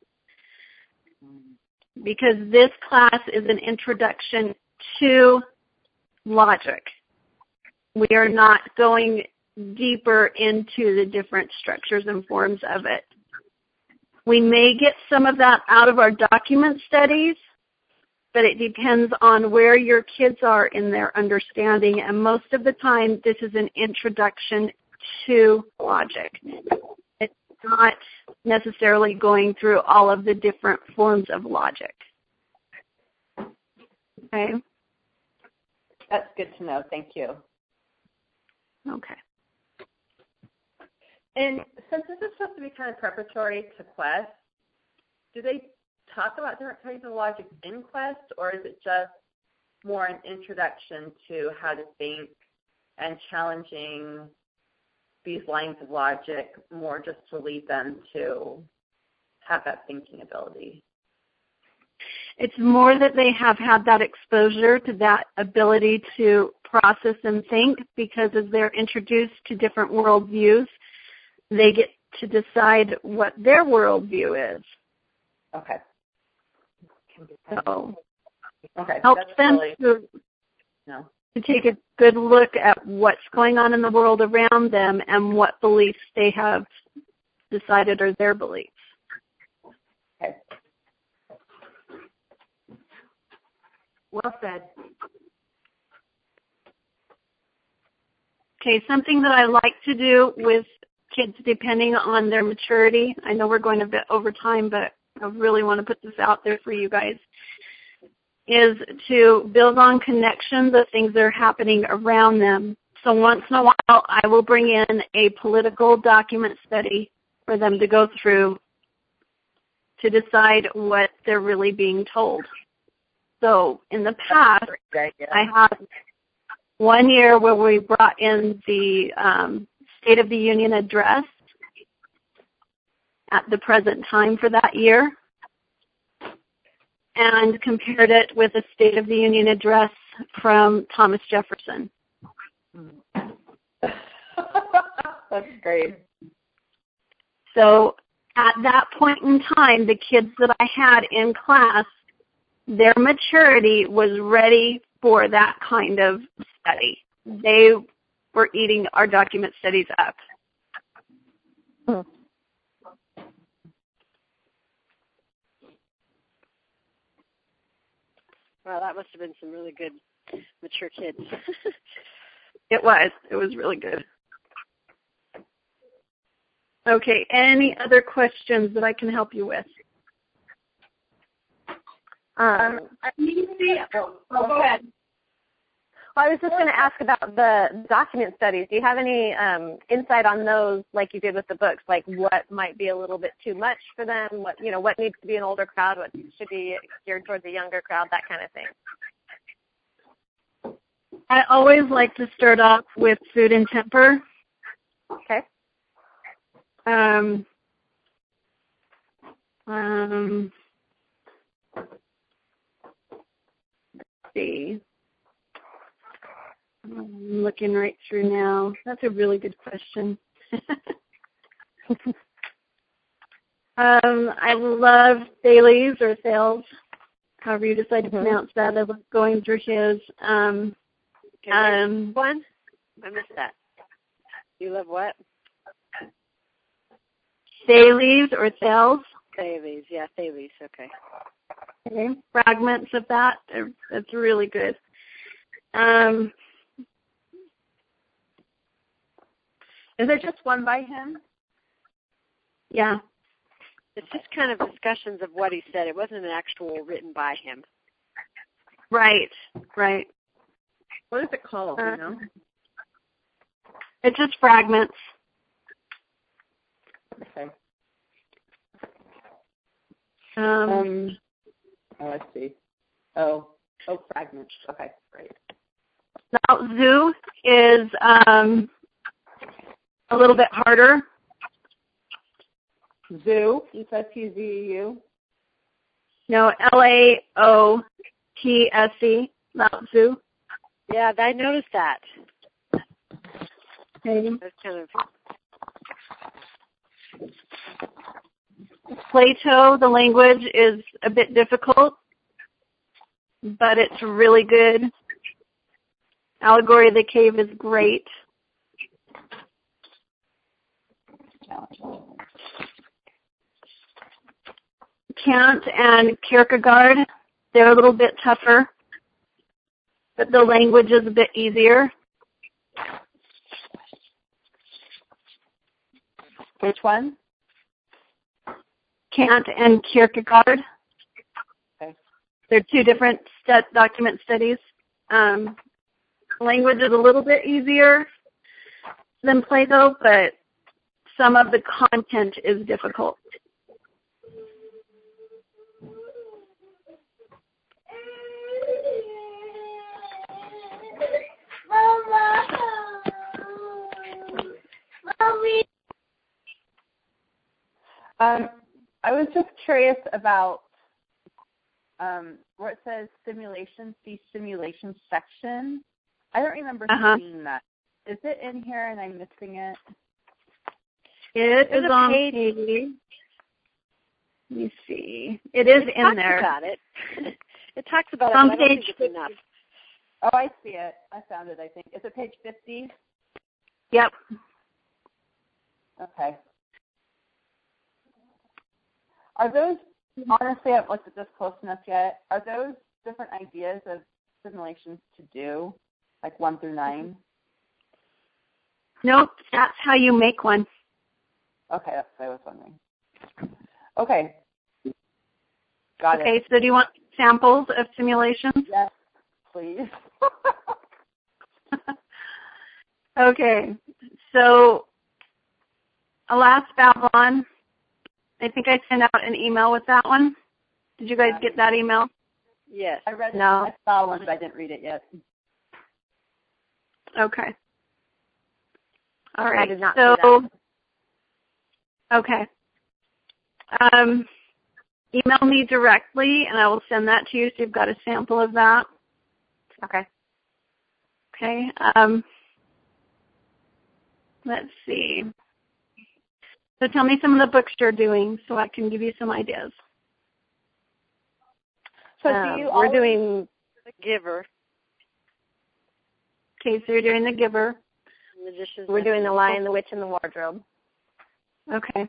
Because this class is an introduction to logic. We are not going deeper into the different structures and forms of it. We may get some of that out of our document studies, but it depends on where your kids are in their understanding, and most of the time this is an introduction to logic. It's not necessarily going through all of the different forms of logic. Okay? That's good to know. Thank you. Okay. And since this is supposed to be kind of preparatory to Quest, do they talk about different kinds of logic in Quest, or is it just more an introduction to how to think and challenging these lines of logic more just to lead them to have that thinking ability? It's more that they have had that exposure to that ability to process and think, because as they're introduced to different worldviews, they get to decide what their worldview is. Okay. So okay. helps That's them really, to take a good look at what's going on in the world around them and what beliefs they have decided are their beliefs. Okay. Well said. Okay, something that I like to do with kids depending on their maturity, I know we're going a bit over time, but I really want to put this out there for you guys, is to build on connections of things that are happening around them. So once in a while, I will bring in a political document study for them to go through to decide what they're really being told. So in the past, I had 1 year where we brought in the State of the Union address at the present time for that year and compared it with a State of the Union address from Thomas Jefferson. That's great. So at that point in time, the kids that I had in class, their maturity was ready for that kind of study. They were eating our document studies up. Well, that must have been some really good, mature kids. It was. It was really good. Okay, any other questions that I can help you with? Go ahead. Well, I was just going to ask about the document studies. Do you have any insight on those, like you did with the books? Like, what might be a little bit too much for them? What needs to be an older crowd? What should be geared towards a younger crowd? That kind of thing. I always like to start off with Food and Temper. Okay. Let's see. I'm looking right through now. That's a really good question. I love Thales or Thales, however you decide to pronounce that. I was going through his. One? I missed that. You love what? Thales or Thales. Thales, yeah, Thales, okay. Okay, fragments of that. That's really good. Is there just one by him? Yeah. It's just kind of discussions of what he said. It wasn't an actual written by him. Right. What is it called, you know? It's just fragments. Okay. Let's see. Oh, fragments. Okay, great. Lao Tzu is a little bit harder. Zoo? You said T-Z-U? No, Laotse, Lao Tzu. Yeah, I noticed that. Okay. That's kind of... Plato, the language is a bit difficult, but it's really good. Allegory of the Cave is great. Kant and Kierkegaard, they're a little bit tougher, but the language is a bit easier. Which one? Kant and Kierkegaard. Okay. They're two different document studies. Language is a little bit easier than Plato, but some of the content is difficult. I was just curious about where it says simulations, the simulation section. I don't remember seeing that. Is it in here and I'm missing it? It is on page. Let me see. It is in there. About it. It talks about it, on but I don't page think it's enough. Oh, I see it. I found it, I think. Is it page 50? Yep. Okay. Are those, honestly, I haven't looked at this close enough yet, are those different ideas of simulations to do, like 1 through 9? Nope, that's how you make one. Okay, that's what I was wondering. Okay. Got it. Okay, so do you want samples of simulations? Yes, please. Okay, so Alas Babylon, I think I sent out an email with that one. Did you guys get that email? Yes. I read it. No. I saw one, but I didn't read it yet. Okay. All right. I did not see that. Okay. Email me directly, and I will send that to you so you've got a sample of that. Okay. Okay. Let's see. So tell me some of the books you're doing so I can give you some ideas. So we're doing The Giver. Okay, so you're doing The Giver. We're doing The Lion, the Witch, and the Wardrobe. Okay.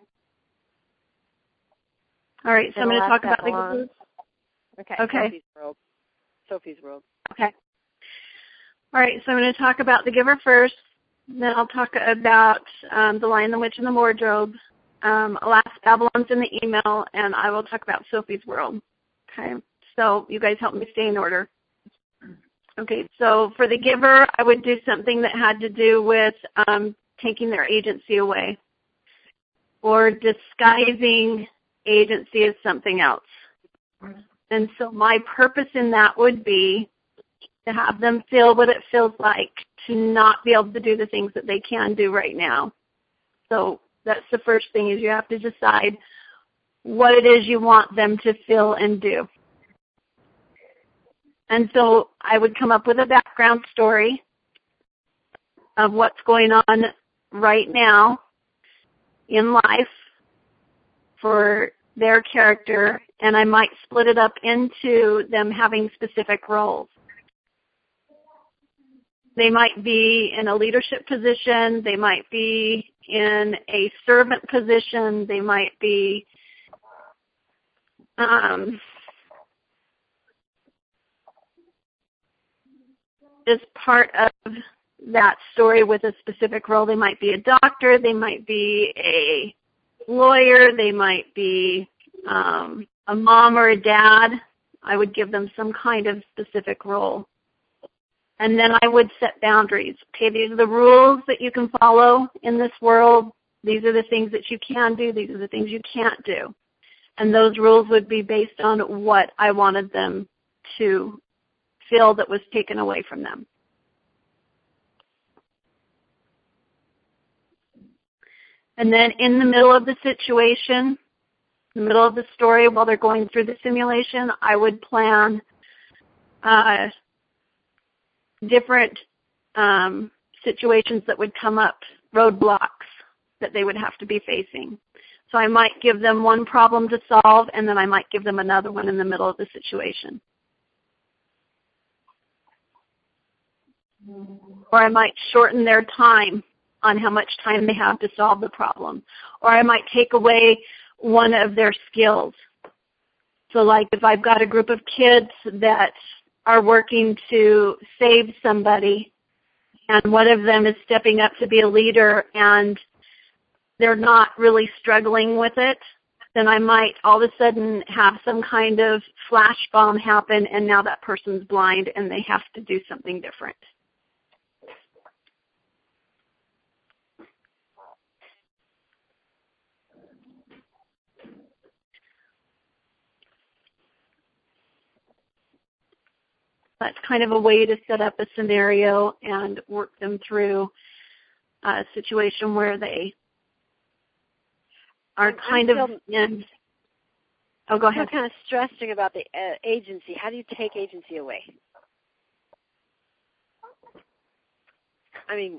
All right, so I'm going to talk about The Giver. Okay. Sophie's World. Okay. All right, so I'm going to talk about The Giver first. Then I'll talk about The Lion, the Witch, and the Wardrobe. Alas Babylon's in the email, and I will talk about Sophie's World. Okay, so you guys help me stay in order. Okay, so for The Giver, I would do something that had to do with taking their agency away or disguising agency as something else. And so my purpose in that would be to have them feel what it feels like to not be able to do the things that they can do right now. So that's the first thing, is you have to decide what it is you want them to feel and do. And so I would come up with a background story of what's going on right now in life for their character, and I might split it up into them having specific roles. They might be in a leadership position. They might be in a servant position. They might be just part of that story with a specific role. They might be a doctor. They might be a lawyer. They might be a mom or a dad. I would give them some kind of specific role. And then I would set boundaries. Okay, these are the rules that you can follow in this world. These are the things that you can do. These are the things you can't do. And those rules would be based on what I wanted them to feel that was taken away from them. And then in the middle of the situation, in the middle of the story, while they're going through the simulation, I would plan different situations that would come up, roadblocks that they would have to be facing. So I might give them one problem to solve, and then I might give them another one in the middle of the situation. Or I might shorten their time on how much time they have to solve the problem. Or I might take away one of their skills. So like if I've got a group of kids that are working to save somebody, and one of them is stepping up to be a leader and they're not really struggling with it, then I might all of a sudden have some kind of flash bomb happen, and now that person's blind and they have to do something different. That's kind of a way to set up a scenario and work them through a situation where they are kind of in. Oh, go ahead. I'm kind of stressing about the agency. How do you take agency away? I mean,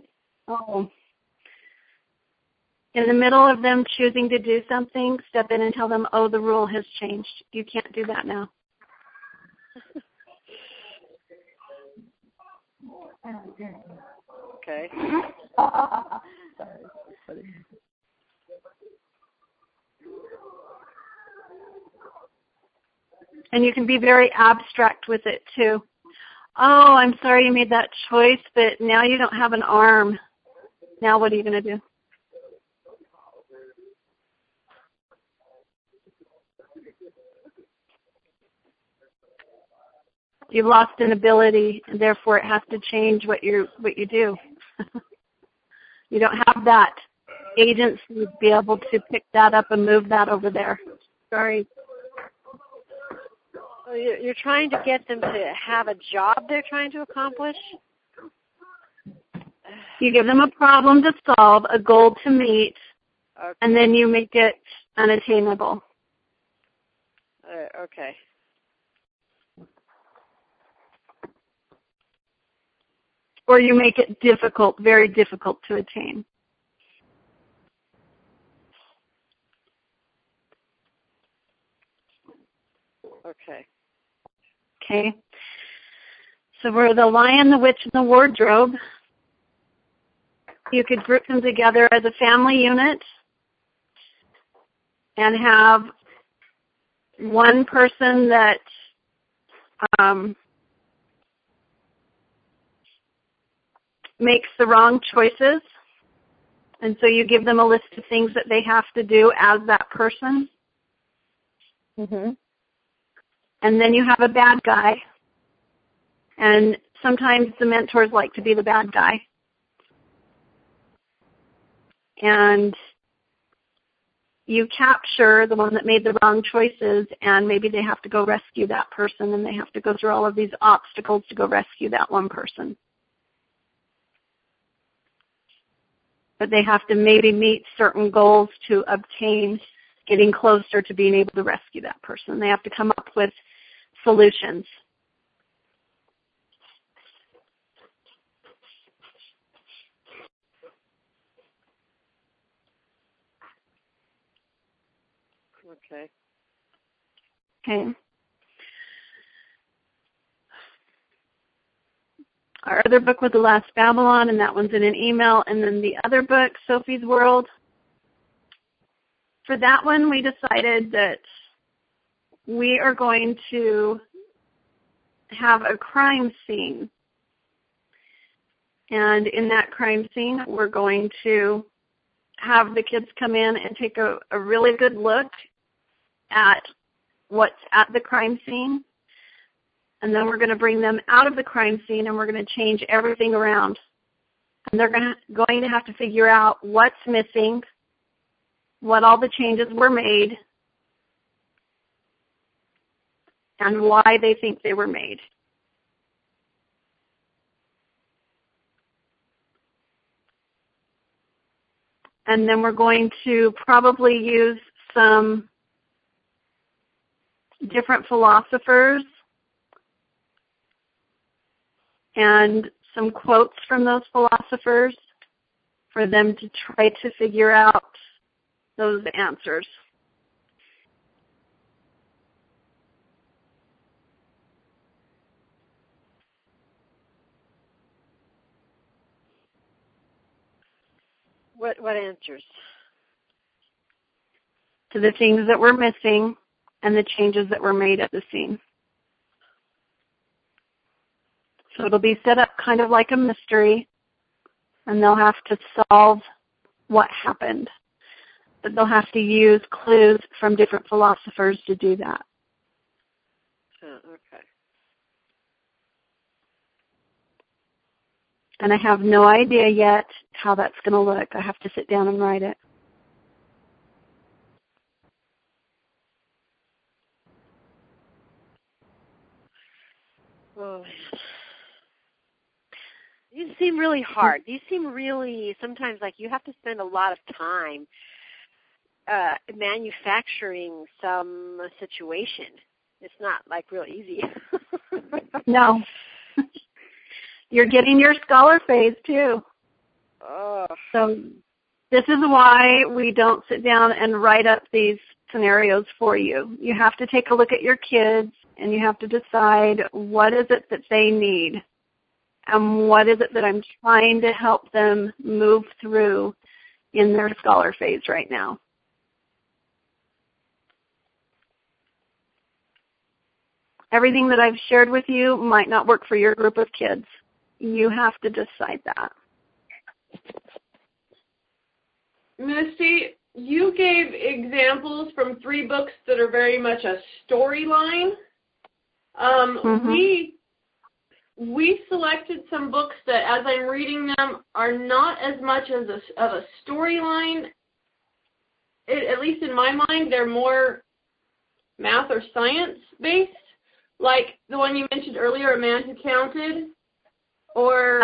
in the middle of them choosing to do something, step in and tell them, oh, the rule has changed. You can't do that now. Okay. And you can be very abstract with it, too. Oh, I'm sorry you made that choice, but now you don't have an arm. Now what are you going to do? You've lost an ability, and therefore it has to change what you do. You don't have that agency to be able to pick that up and move that over there. Sorry. So you're trying to get them to have a job they're trying to accomplish? You give them a problem to solve, a goal to meet, okay. And then you make it unattainable. Okay. Or you make it difficult, very difficult to attain. Okay. Okay. So we're the Lion, the Witch, and the Wardrobe. You could group them together as a family unit and have one person that makes the wrong choices. And so you give them a list of things that they have to do as that person. Mm-hmm. And then you have a bad guy. And sometimes the mentors like to be the bad guy. And you capture the one that made the wrong choices, and maybe they have to go rescue that person, and they have to go through all of these obstacles to go rescue that one person. But they have to maybe meet certain goals to obtain getting closer to being able to rescue that person. They have to come up with solutions. Okay. Okay. Our other book was The Last Babylon, and that one's in an email. And then the other book, Sophie's World, for that one we decided that we are going to have a crime scene. And in that crime scene, we're going to have the kids come in and take a really good look at what's at the crime scene. And then we're going to bring them out of the crime scene, and we're going to change everything around. And they're going to have to figure out what's missing, what all the changes were made and why they think they were made. And then we're going to probably use some different philosophers and some quotes from those philosophers for them to try to figure out those answers. What answers? To the things that were missing and the changes that were made at the scene. So it'll be set up kind of like a mystery, and they'll have to solve what happened. But they'll have to use clues from different philosophers to do that. Okay. And I have no idea yet how that's going to look. I have to sit down and write it. Oh. These seem really hard. These seem really, sometimes like you have to spend a lot of time manufacturing some situation. It's not like real easy. No. You're getting your scholar phase too. Oh. So this is why we don't sit down and write up these scenarios for you. You have to take a look at your kids and you have to decide what is it that they need and what is it that I'm trying to help them move through in their scholar phase right now. Everything that I've shared with you might not work for your group of kids. You have to decide that. Misty, you gave examples from 3 books that are very much a storyline. We selected some books that, as I'm reading them, are not as much as of a storyline. At least in my mind, they're more math or science based, like the one you mentioned earlier, A Man Who Counted, or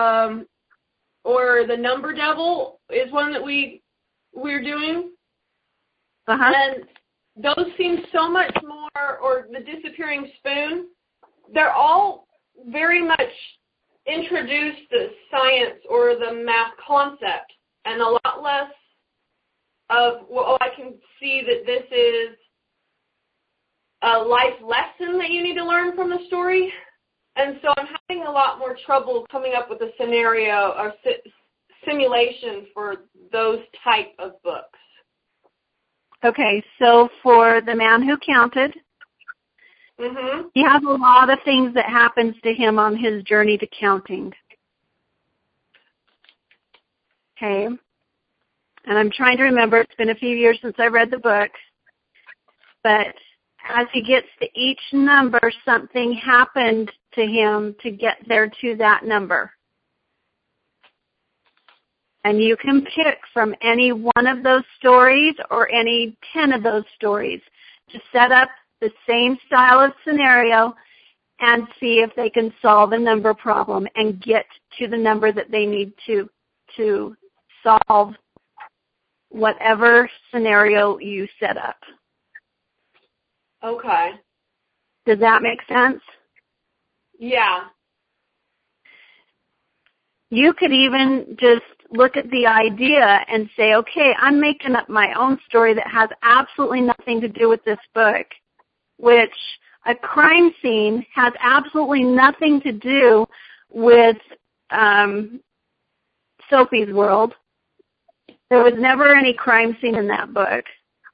The Number Devil is one that we're doing. And those seem so much more, or The Disappearing Spoon, they're all very much introduce the science or the math concept, and a lot less of, well, I can see that this is a life lesson that you need to learn from the story. And so I'm having a lot more trouble coming up with a scenario or simulation for those type of books. Okay, so for The Man Who Counted, he has a lot of things that happens to him on his journey to counting. Okay, and I'm trying to remember, it's been a few years since I read the book, but as he gets to each number, something happened to him to get there to that number. And you can pick from any one of those stories or any 10 of those stories to set up the same style of scenario and see if they can solve a number problem and get to the number that they need to solve whatever scenario you set up. Okay. Does that make sense? Yeah. You could even just look at the idea and say, okay, I'm making up my own story that has absolutely nothing to do with this book, which a crime scene has absolutely nothing to do with Sophie's World. There was never any crime scene in that book.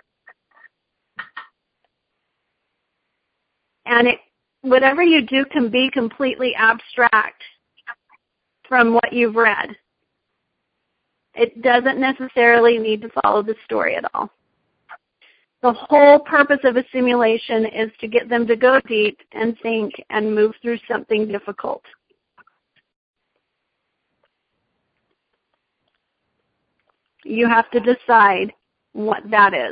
And whatever you do can be completely abstract from what you've read. It doesn't necessarily need to follow the story at all. The whole purpose of a simulation is to get them to go deep and think and move through something difficult. You have to decide what that is.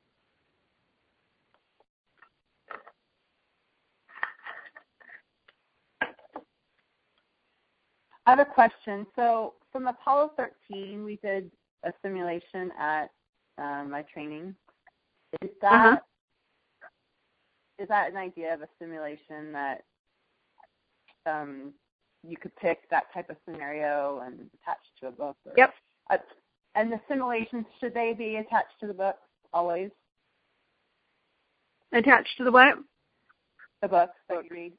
I have a question. So from Apollo 13, we did a simulation at my training. Is that an idea of a simulation that you could pick that type of scenario and attach to a book? Or, yep. And the simulations, should they be attached to the book always? Attached to the what? The books that you read.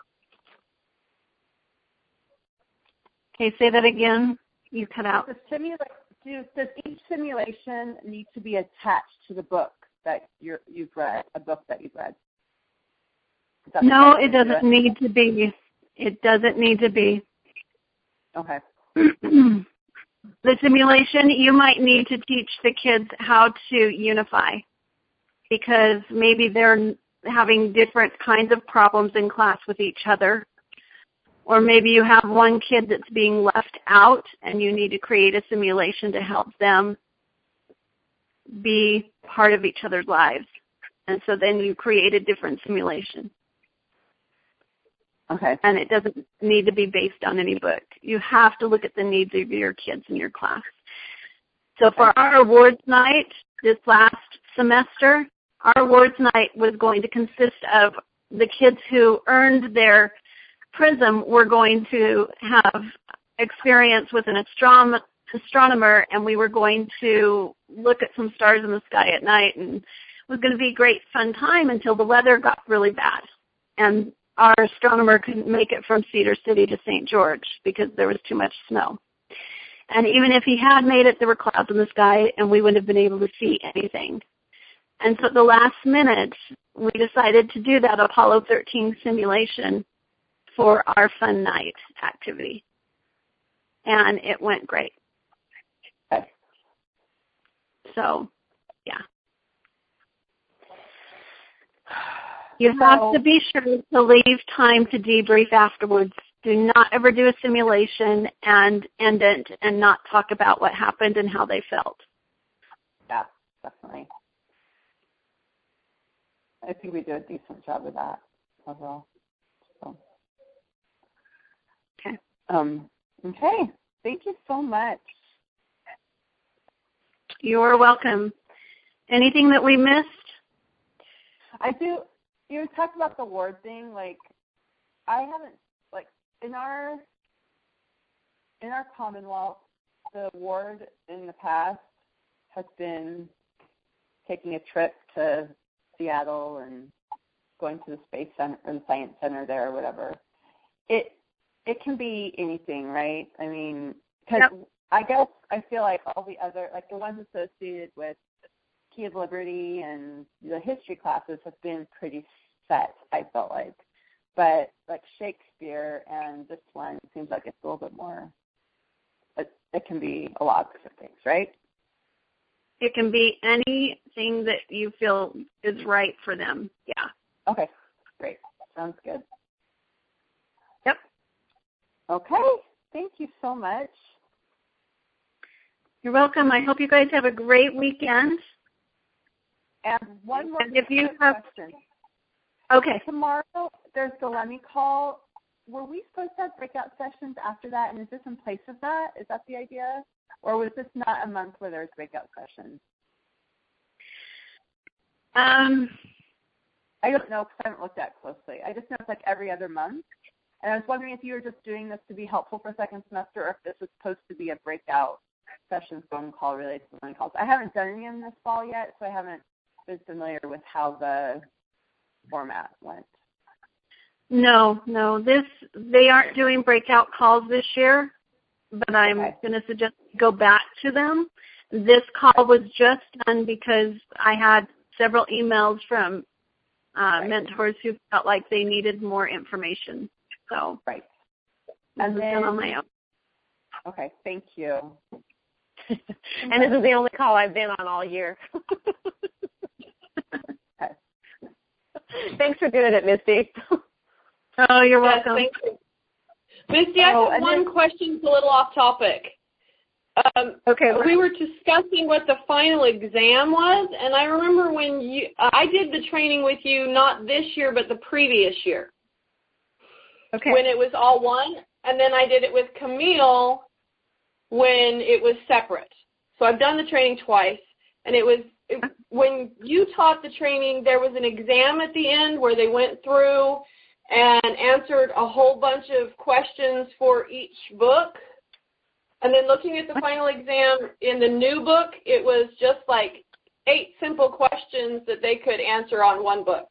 Okay, say that again. You cut out. Does each simulation need to be attached to the book that you've read, a book that you've read? No, it doesn't need to be. It doesn't need to be. Okay. The simulation, you might need to teach the kids how to unify, because maybe they're having different kinds of problems in class with each other. Or maybe you have one kid that's being left out and you need to create a simulation to help them be part of each other's lives. And so then you create a different simulation. Okay. And it doesn't need to be based on any book. You have to look at the needs of your kids in your class. So for our awards night this last semester, our awards night was going to consist of the kids who earned their PRISM were going to have experience with an astronomer, and we were going to look at some stars in the sky at night, and it was going to be a great fun time until the weather got really bad. And our astronomer couldn't make it from Cedar City to St. George because there was too much snow. And even if he had made it, there were clouds in the sky, and we wouldn't have been able to see anything. And so at the last minute, we decided to do that Apollo 13 simulation for our fun night activity. And it went great. Okay. So, yeah. You have to be sure to leave time to debrief afterwards. Do not ever do a simulation and end it and not talk about what happened and how they felt. Yeah, definitely. I think we do a decent job of that overall. So. Okay. Okay. Thank you so much. You're welcome. Anything that we missed? I do. You talked about the ward thing. Like, I haven't, like, in our Commonwealth, the ward in the past has been taking a trip to Seattle and going to the Space Center or the Science Center there or whatever. It can be anything, right? I mean, because yep. I guess I feel like all the other, like the ones associated with Key of Liberty and the history classes have been pretty set, I felt like. But like Shakespeare and this one seems like it's a little bit more, it can be a lot of different things, right? It can be anything that you feel is right for them, yeah. Okay, great. Sounds good. Yep. Okay, thank you so much. You're welcome. I hope you guys have a great weekend. And one more question. Okay. Tomorrow there's the Lemmy call. Were we supposed to have breakout sessions after that, and is this in place of that? Is that the idea? Or was this not a month where there's breakout sessions? I don't know because I haven't looked at it closely. I just know it's like every other month. And I was wondering if you were just doing this to be helpful for second semester or if this was supposed to be a breakout sessions phone call related to learning calls. I haven't done any in this fall yet, so I haven't been familiar with how the format went. No. They aren't doing breakout calls this year, but I'm going to suggest go back to them. This call was just done because I had several emails from mentors who felt like they needed more information. So, and then on my own. Okay, thank you. And this is the only call I've been on all year. Okay. Thanks for doing it, Misty. Oh, you're welcome. Thank you. Misty, I have one question, a little off topic. we were discussing what the final exam was, and I remember when I did the training with you not this year but the previous year. Okay. When it was all one, and then I did it with Camille when it was separate. So I've done the training twice, and when you taught the training, there was an exam at the end where they went through and answered a whole bunch of questions for each book. And then looking at the final exam in the new book, it was just like 8 simple questions that they could answer on one book.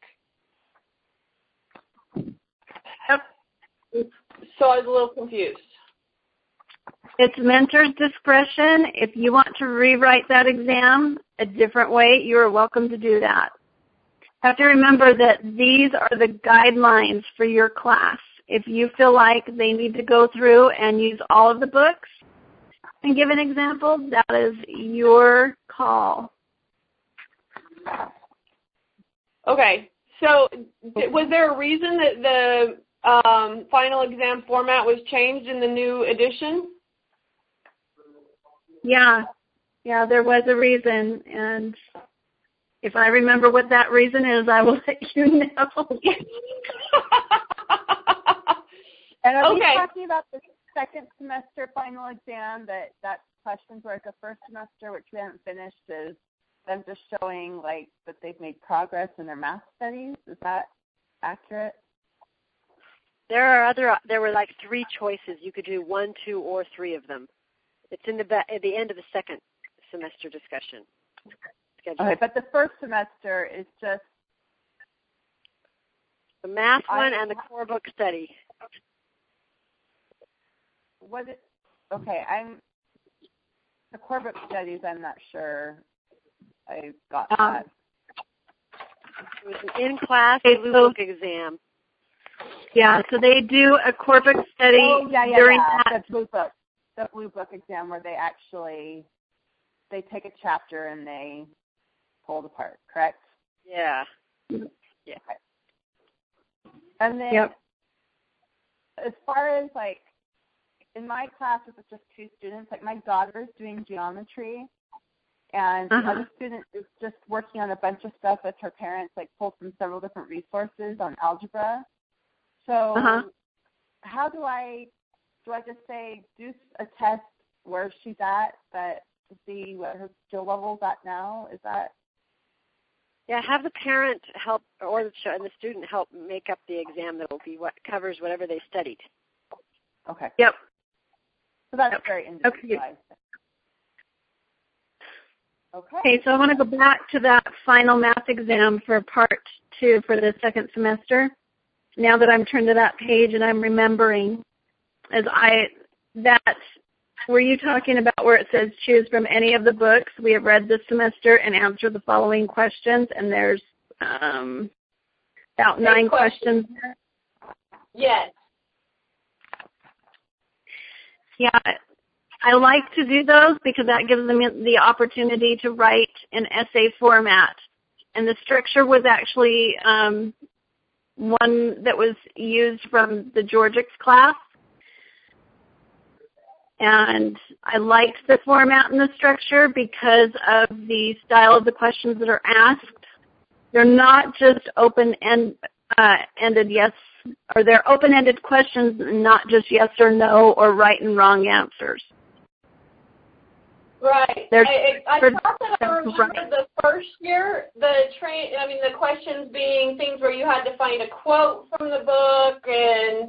Yep. So I was a little confused. It's mentor's discretion. If you want to rewrite that exam a different way, you are welcome to do that. Have to remember that these are the guidelines for your class. If you feel like they need to go through and use all of the books and give an example, that is your call. Okay. So was there a reason that the final exam format was changed in the new edition? Yeah, there was a reason, and if I remember what that reason is, I will let you know. And are we talking about the second semester final exam, that questions were like a first semester, which we haven't finished, is them just showing like that they've made progress in their math studies? Is that accurate? There were like 3 choices. You could do 1, 2, or 3 of them. It's at the end of the second semester discussion schedule. Okay, but the first semester is just the math one and the core book study. The core book studies, I'm not sure I got that. It was an in-class blue book exam. Yeah, so they do a core book study during that. The blue book exam where they take a chapter and they pull it apart, correct? Yeah. Yeah. And then as far as like in my class, if it's just 2 students, like my daughter's doing geometry and the other student is just working on a bunch of stuff with her parents, like pulled from several different resources on algebra. So how do I just say do a test where she's at to see what her skill level's at now? Is that? Yeah, have the parent help and the student help make up the exam that will be what covers whatever they studied. Okay. Yep. So that's very individualized. Okay, so I want to go back to that final math exam for part 2 for the second semester. Now that I'm turned to that page and I'm remembering, were you talking about where it says choose from any of the books we have read this semester and answer the following questions? And there's about 9 questions there. Yes. Yeah, I like to do those because that gives them the opportunity to write an essay format. And the structure was actually one that was used from the Georgics class. And I liked the format and the structure because of the style of the questions that are asked. They're not just open-ended yes, or they're open-ended questions, not just yes or no or right and wrong answers. Right. I thought that I remember the first year, the questions being things where you had to find a quote from the book and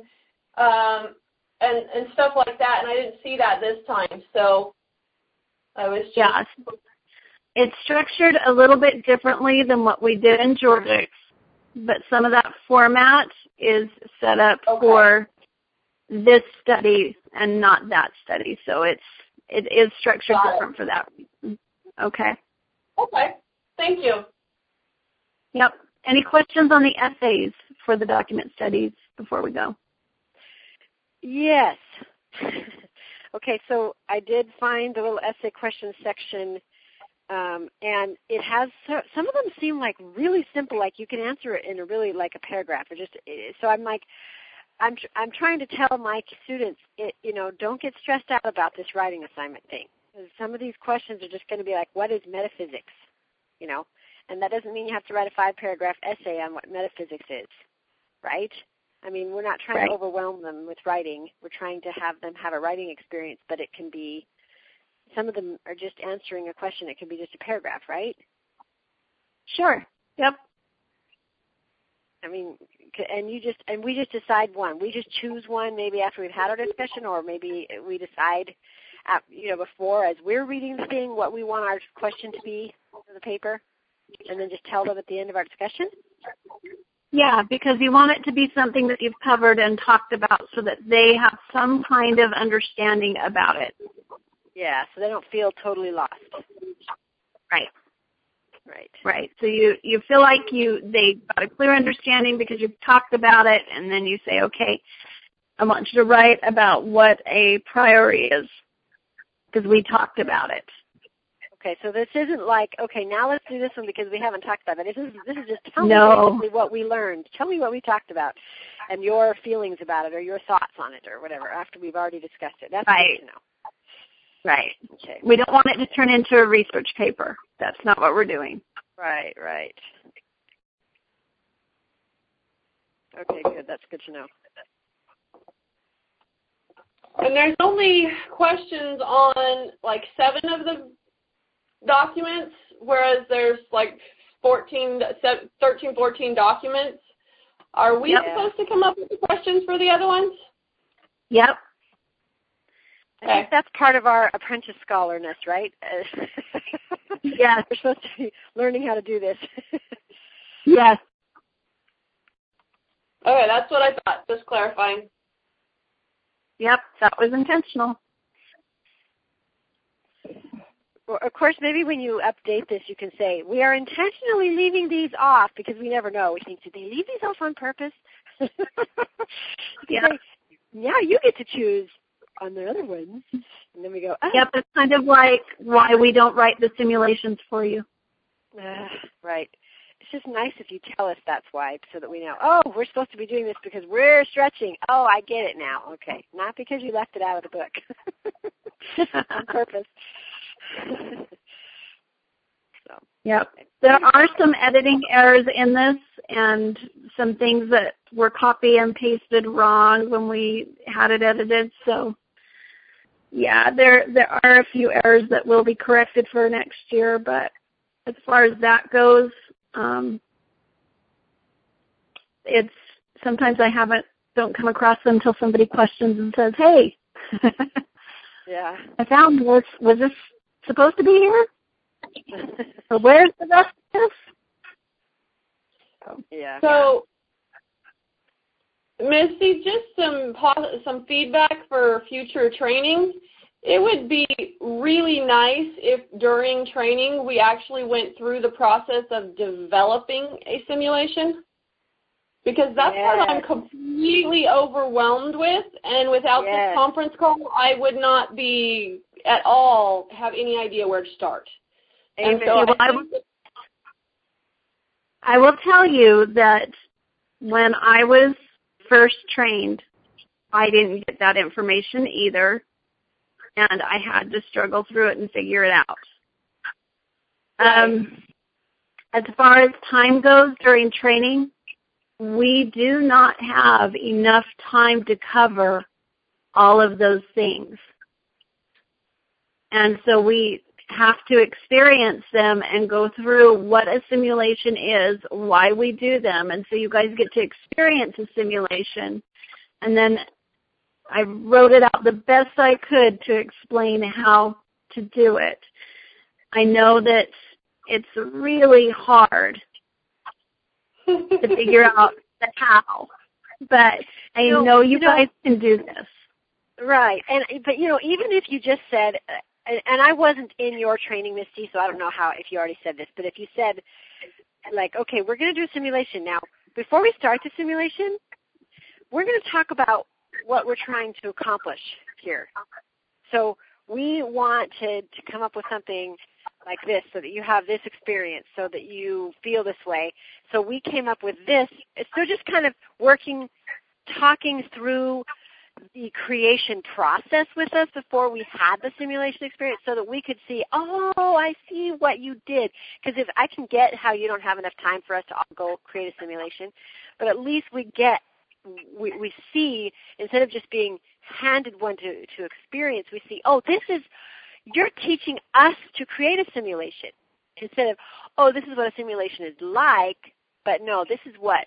stuff like that, and I didn't see that this time, so I was just... Yeah. It's structured a little bit differently than what we did in Georgics, but some of that format is set up for this study and not that study, so it is structured different for that reason. Okay. Okay. Thank you. Yep. Any questions on the essays for the document studies before we go? Yes. Okay, so I did find the little essay question section, and it has some of them seem like really simple, like you can answer it in a really like a paragraph. So I'm like, I'm trying to tell my students, don't get stressed out about this writing assignment thing. Some of these questions are just going to be like, what is metaphysics? You know, and that doesn't mean you have to write a 5-paragraph essay on what metaphysics is, right? I mean, we're not trying to overwhelm them with writing. We're trying to have them have a writing experience, but it can be, some of them are just answering a question. It can be just a paragraph, right? Sure. Yep. I mean, and we just decide one. We just choose one maybe after we've had our discussion, or maybe we decide, before as we're reading the thing what we want our question to be for the paper, and then just tell them at the end of our discussion. Yeah, because you want it to be something that you've covered and talked about so that they have some kind of understanding about it. Yeah, so they don't feel totally lost. Right. Right. Right. So you feel like they got a clear understanding because you've talked about it, and then you say, okay, I want you to write about what a priori is because we talked about it. Okay, so this isn't like, okay, now let's do this one because we haven't talked about it. This is just tell me basically what we learned. Tell me what we talked about and your feelings about it or your thoughts on it or whatever after we've already discussed it. That's right. Good to know. Right. Okay. We don't want it to turn into a research paper. That's not what we're doing. Right. Okay, good. That's good to know. And there's only questions on like 7 of the documents, whereas there's like 13, 14 documents. Are we supposed to come up with the questions for the other ones? Yep. I think that's part of our apprentice scholars, right? Yes. We're supposed to be learning how to do this. Yes. Okay, that's what I thought. Just clarifying. Yep, that was intentional. Well, of course, maybe when you update this, you can say, we are intentionally leaving these off because we never know. We think, did they leave these off on purpose? Say, yeah, you get to choose on the other ones. And then we go, Yep, it's kind of like why we don't write the simulations for you. Right. It's just nice if you tell us that's why, so that we know, oh, we're supposed to be doing this because we're stretching. Oh, I get it now. Okay. Not because you left it out of the book on purpose. So. Yep. There are some editing errors in this and some things that were copy and pasted wrong when we had it edited. So, yeah, there are a few errors that will be corrected for next year, but as far as that goes, it's sometimes don't come across them until somebody questions and says, hey, yeah, I found this. Was this supposed to be here? So where's the rest of this? Yeah. So, Misty, just some feedback for future training. It would be really nice if during training we actually went through the process of developing a simulation, because that's what I'm completely overwhelmed with, and without this conference call, I would not be at all have any idea where to start. And so I will tell you that when I was first trained, I didn't get that information either, and I had to struggle through it and figure it out. As far as time goes during training, we do not have enough time to cover all of those things. And so we have to experience them and go through what a simulation is, why we do them. And so you guys get to experience a simulation. And then I wrote it out the best I could to explain how to do it. I know that it's really hard to figure out the how, but I know you guys can do this. Right. But even if you just said, and I wasn't in your training, Misty, so I don't know if you already said this, but if you said, like, okay, we're going to do a simulation. Now, before we start the simulation, we're going to talk about what we're trying to accomplish here. So we want to come up with something like this so that you have this experience, so that you feel this way. So we came up with this. So just kind of talking through the creation process with us before we had the simulation experience so that we could see, oh, I see what you did. Because if I can get how you don't have enough time for us to all go create a simulation, but at least we see, instead of just being handed one to experience, we see, oh, you're teaching us to create a simulation. Instead of, oh, this is what a simulation is like, but no, this is what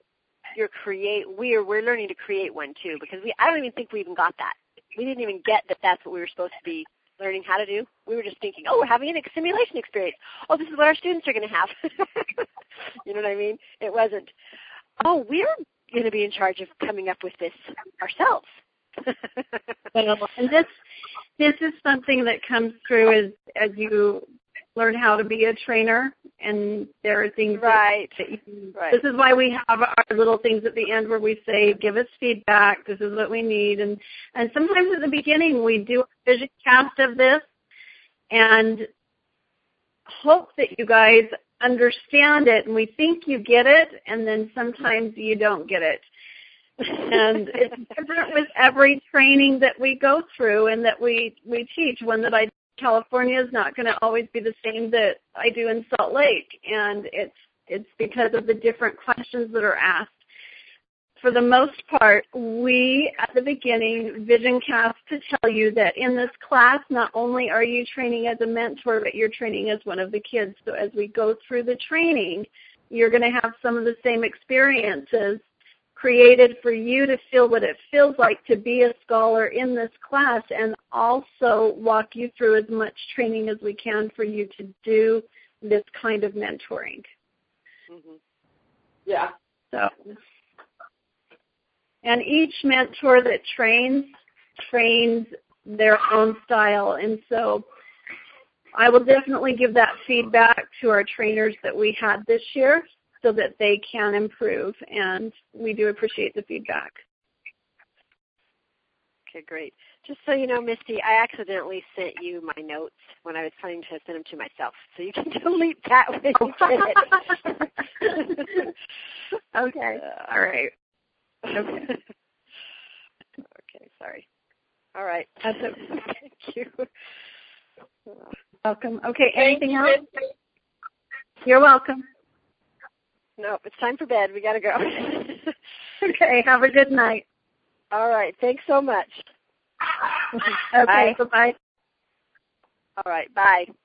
we're learning to create one too, because I don't even think we even got that. We didn't even get that that's what we were supposed to be learning how to do. We were just thinking, oh, we're having a simulation experience. Oh, this is what our students are going to have. You know what I mean? It wasn't, oh, we're going to be in charge of coming up with this ourselves. And this is something that comes through as you learn how to be a trainer, and there are things right. This is why we have our little things at the end where we say, give us feedback, this is what we need. And sometimes at the beginning we do a vision cast of this and hope that you guys understand it, and we think you get it, and then sometimes you don't get it. And it's different with every training that we go through and that we teach. One that I do in California is not going to always be the same that I do in Salt Lake, and it's because of the different questions that are asked. For the most part, we at the beginning vision cast to tell you that in this class, not only are you training as a mentor, but you're training as one of the kids. So as we go through the training, you're going to have some of the same experiences created for you to feel what it feels like to be a scholar in this class, and also walk you through as much training as we can for you to do this kind of mentoring. Mm-hmm. Yeah. So, and each mentor that trains their own style, and so I will definitely give that feedback to our trainers that we had this year, so that they can improve, and we do appreciate the feedback. Okay, great. Just so you know, Misty, I accidentally sent you my notes when I was planning to send them to myself, so you can delete that when you get it. Okay, all right. Okay. Okay, sorry. All right. That's it. Thank you. Welcome. Okay, anything else? You're welcome. No, it's time for bed. We got to go. Okay, have a good night. All right, thanks so much. Okay, bye-bye. All right, bye.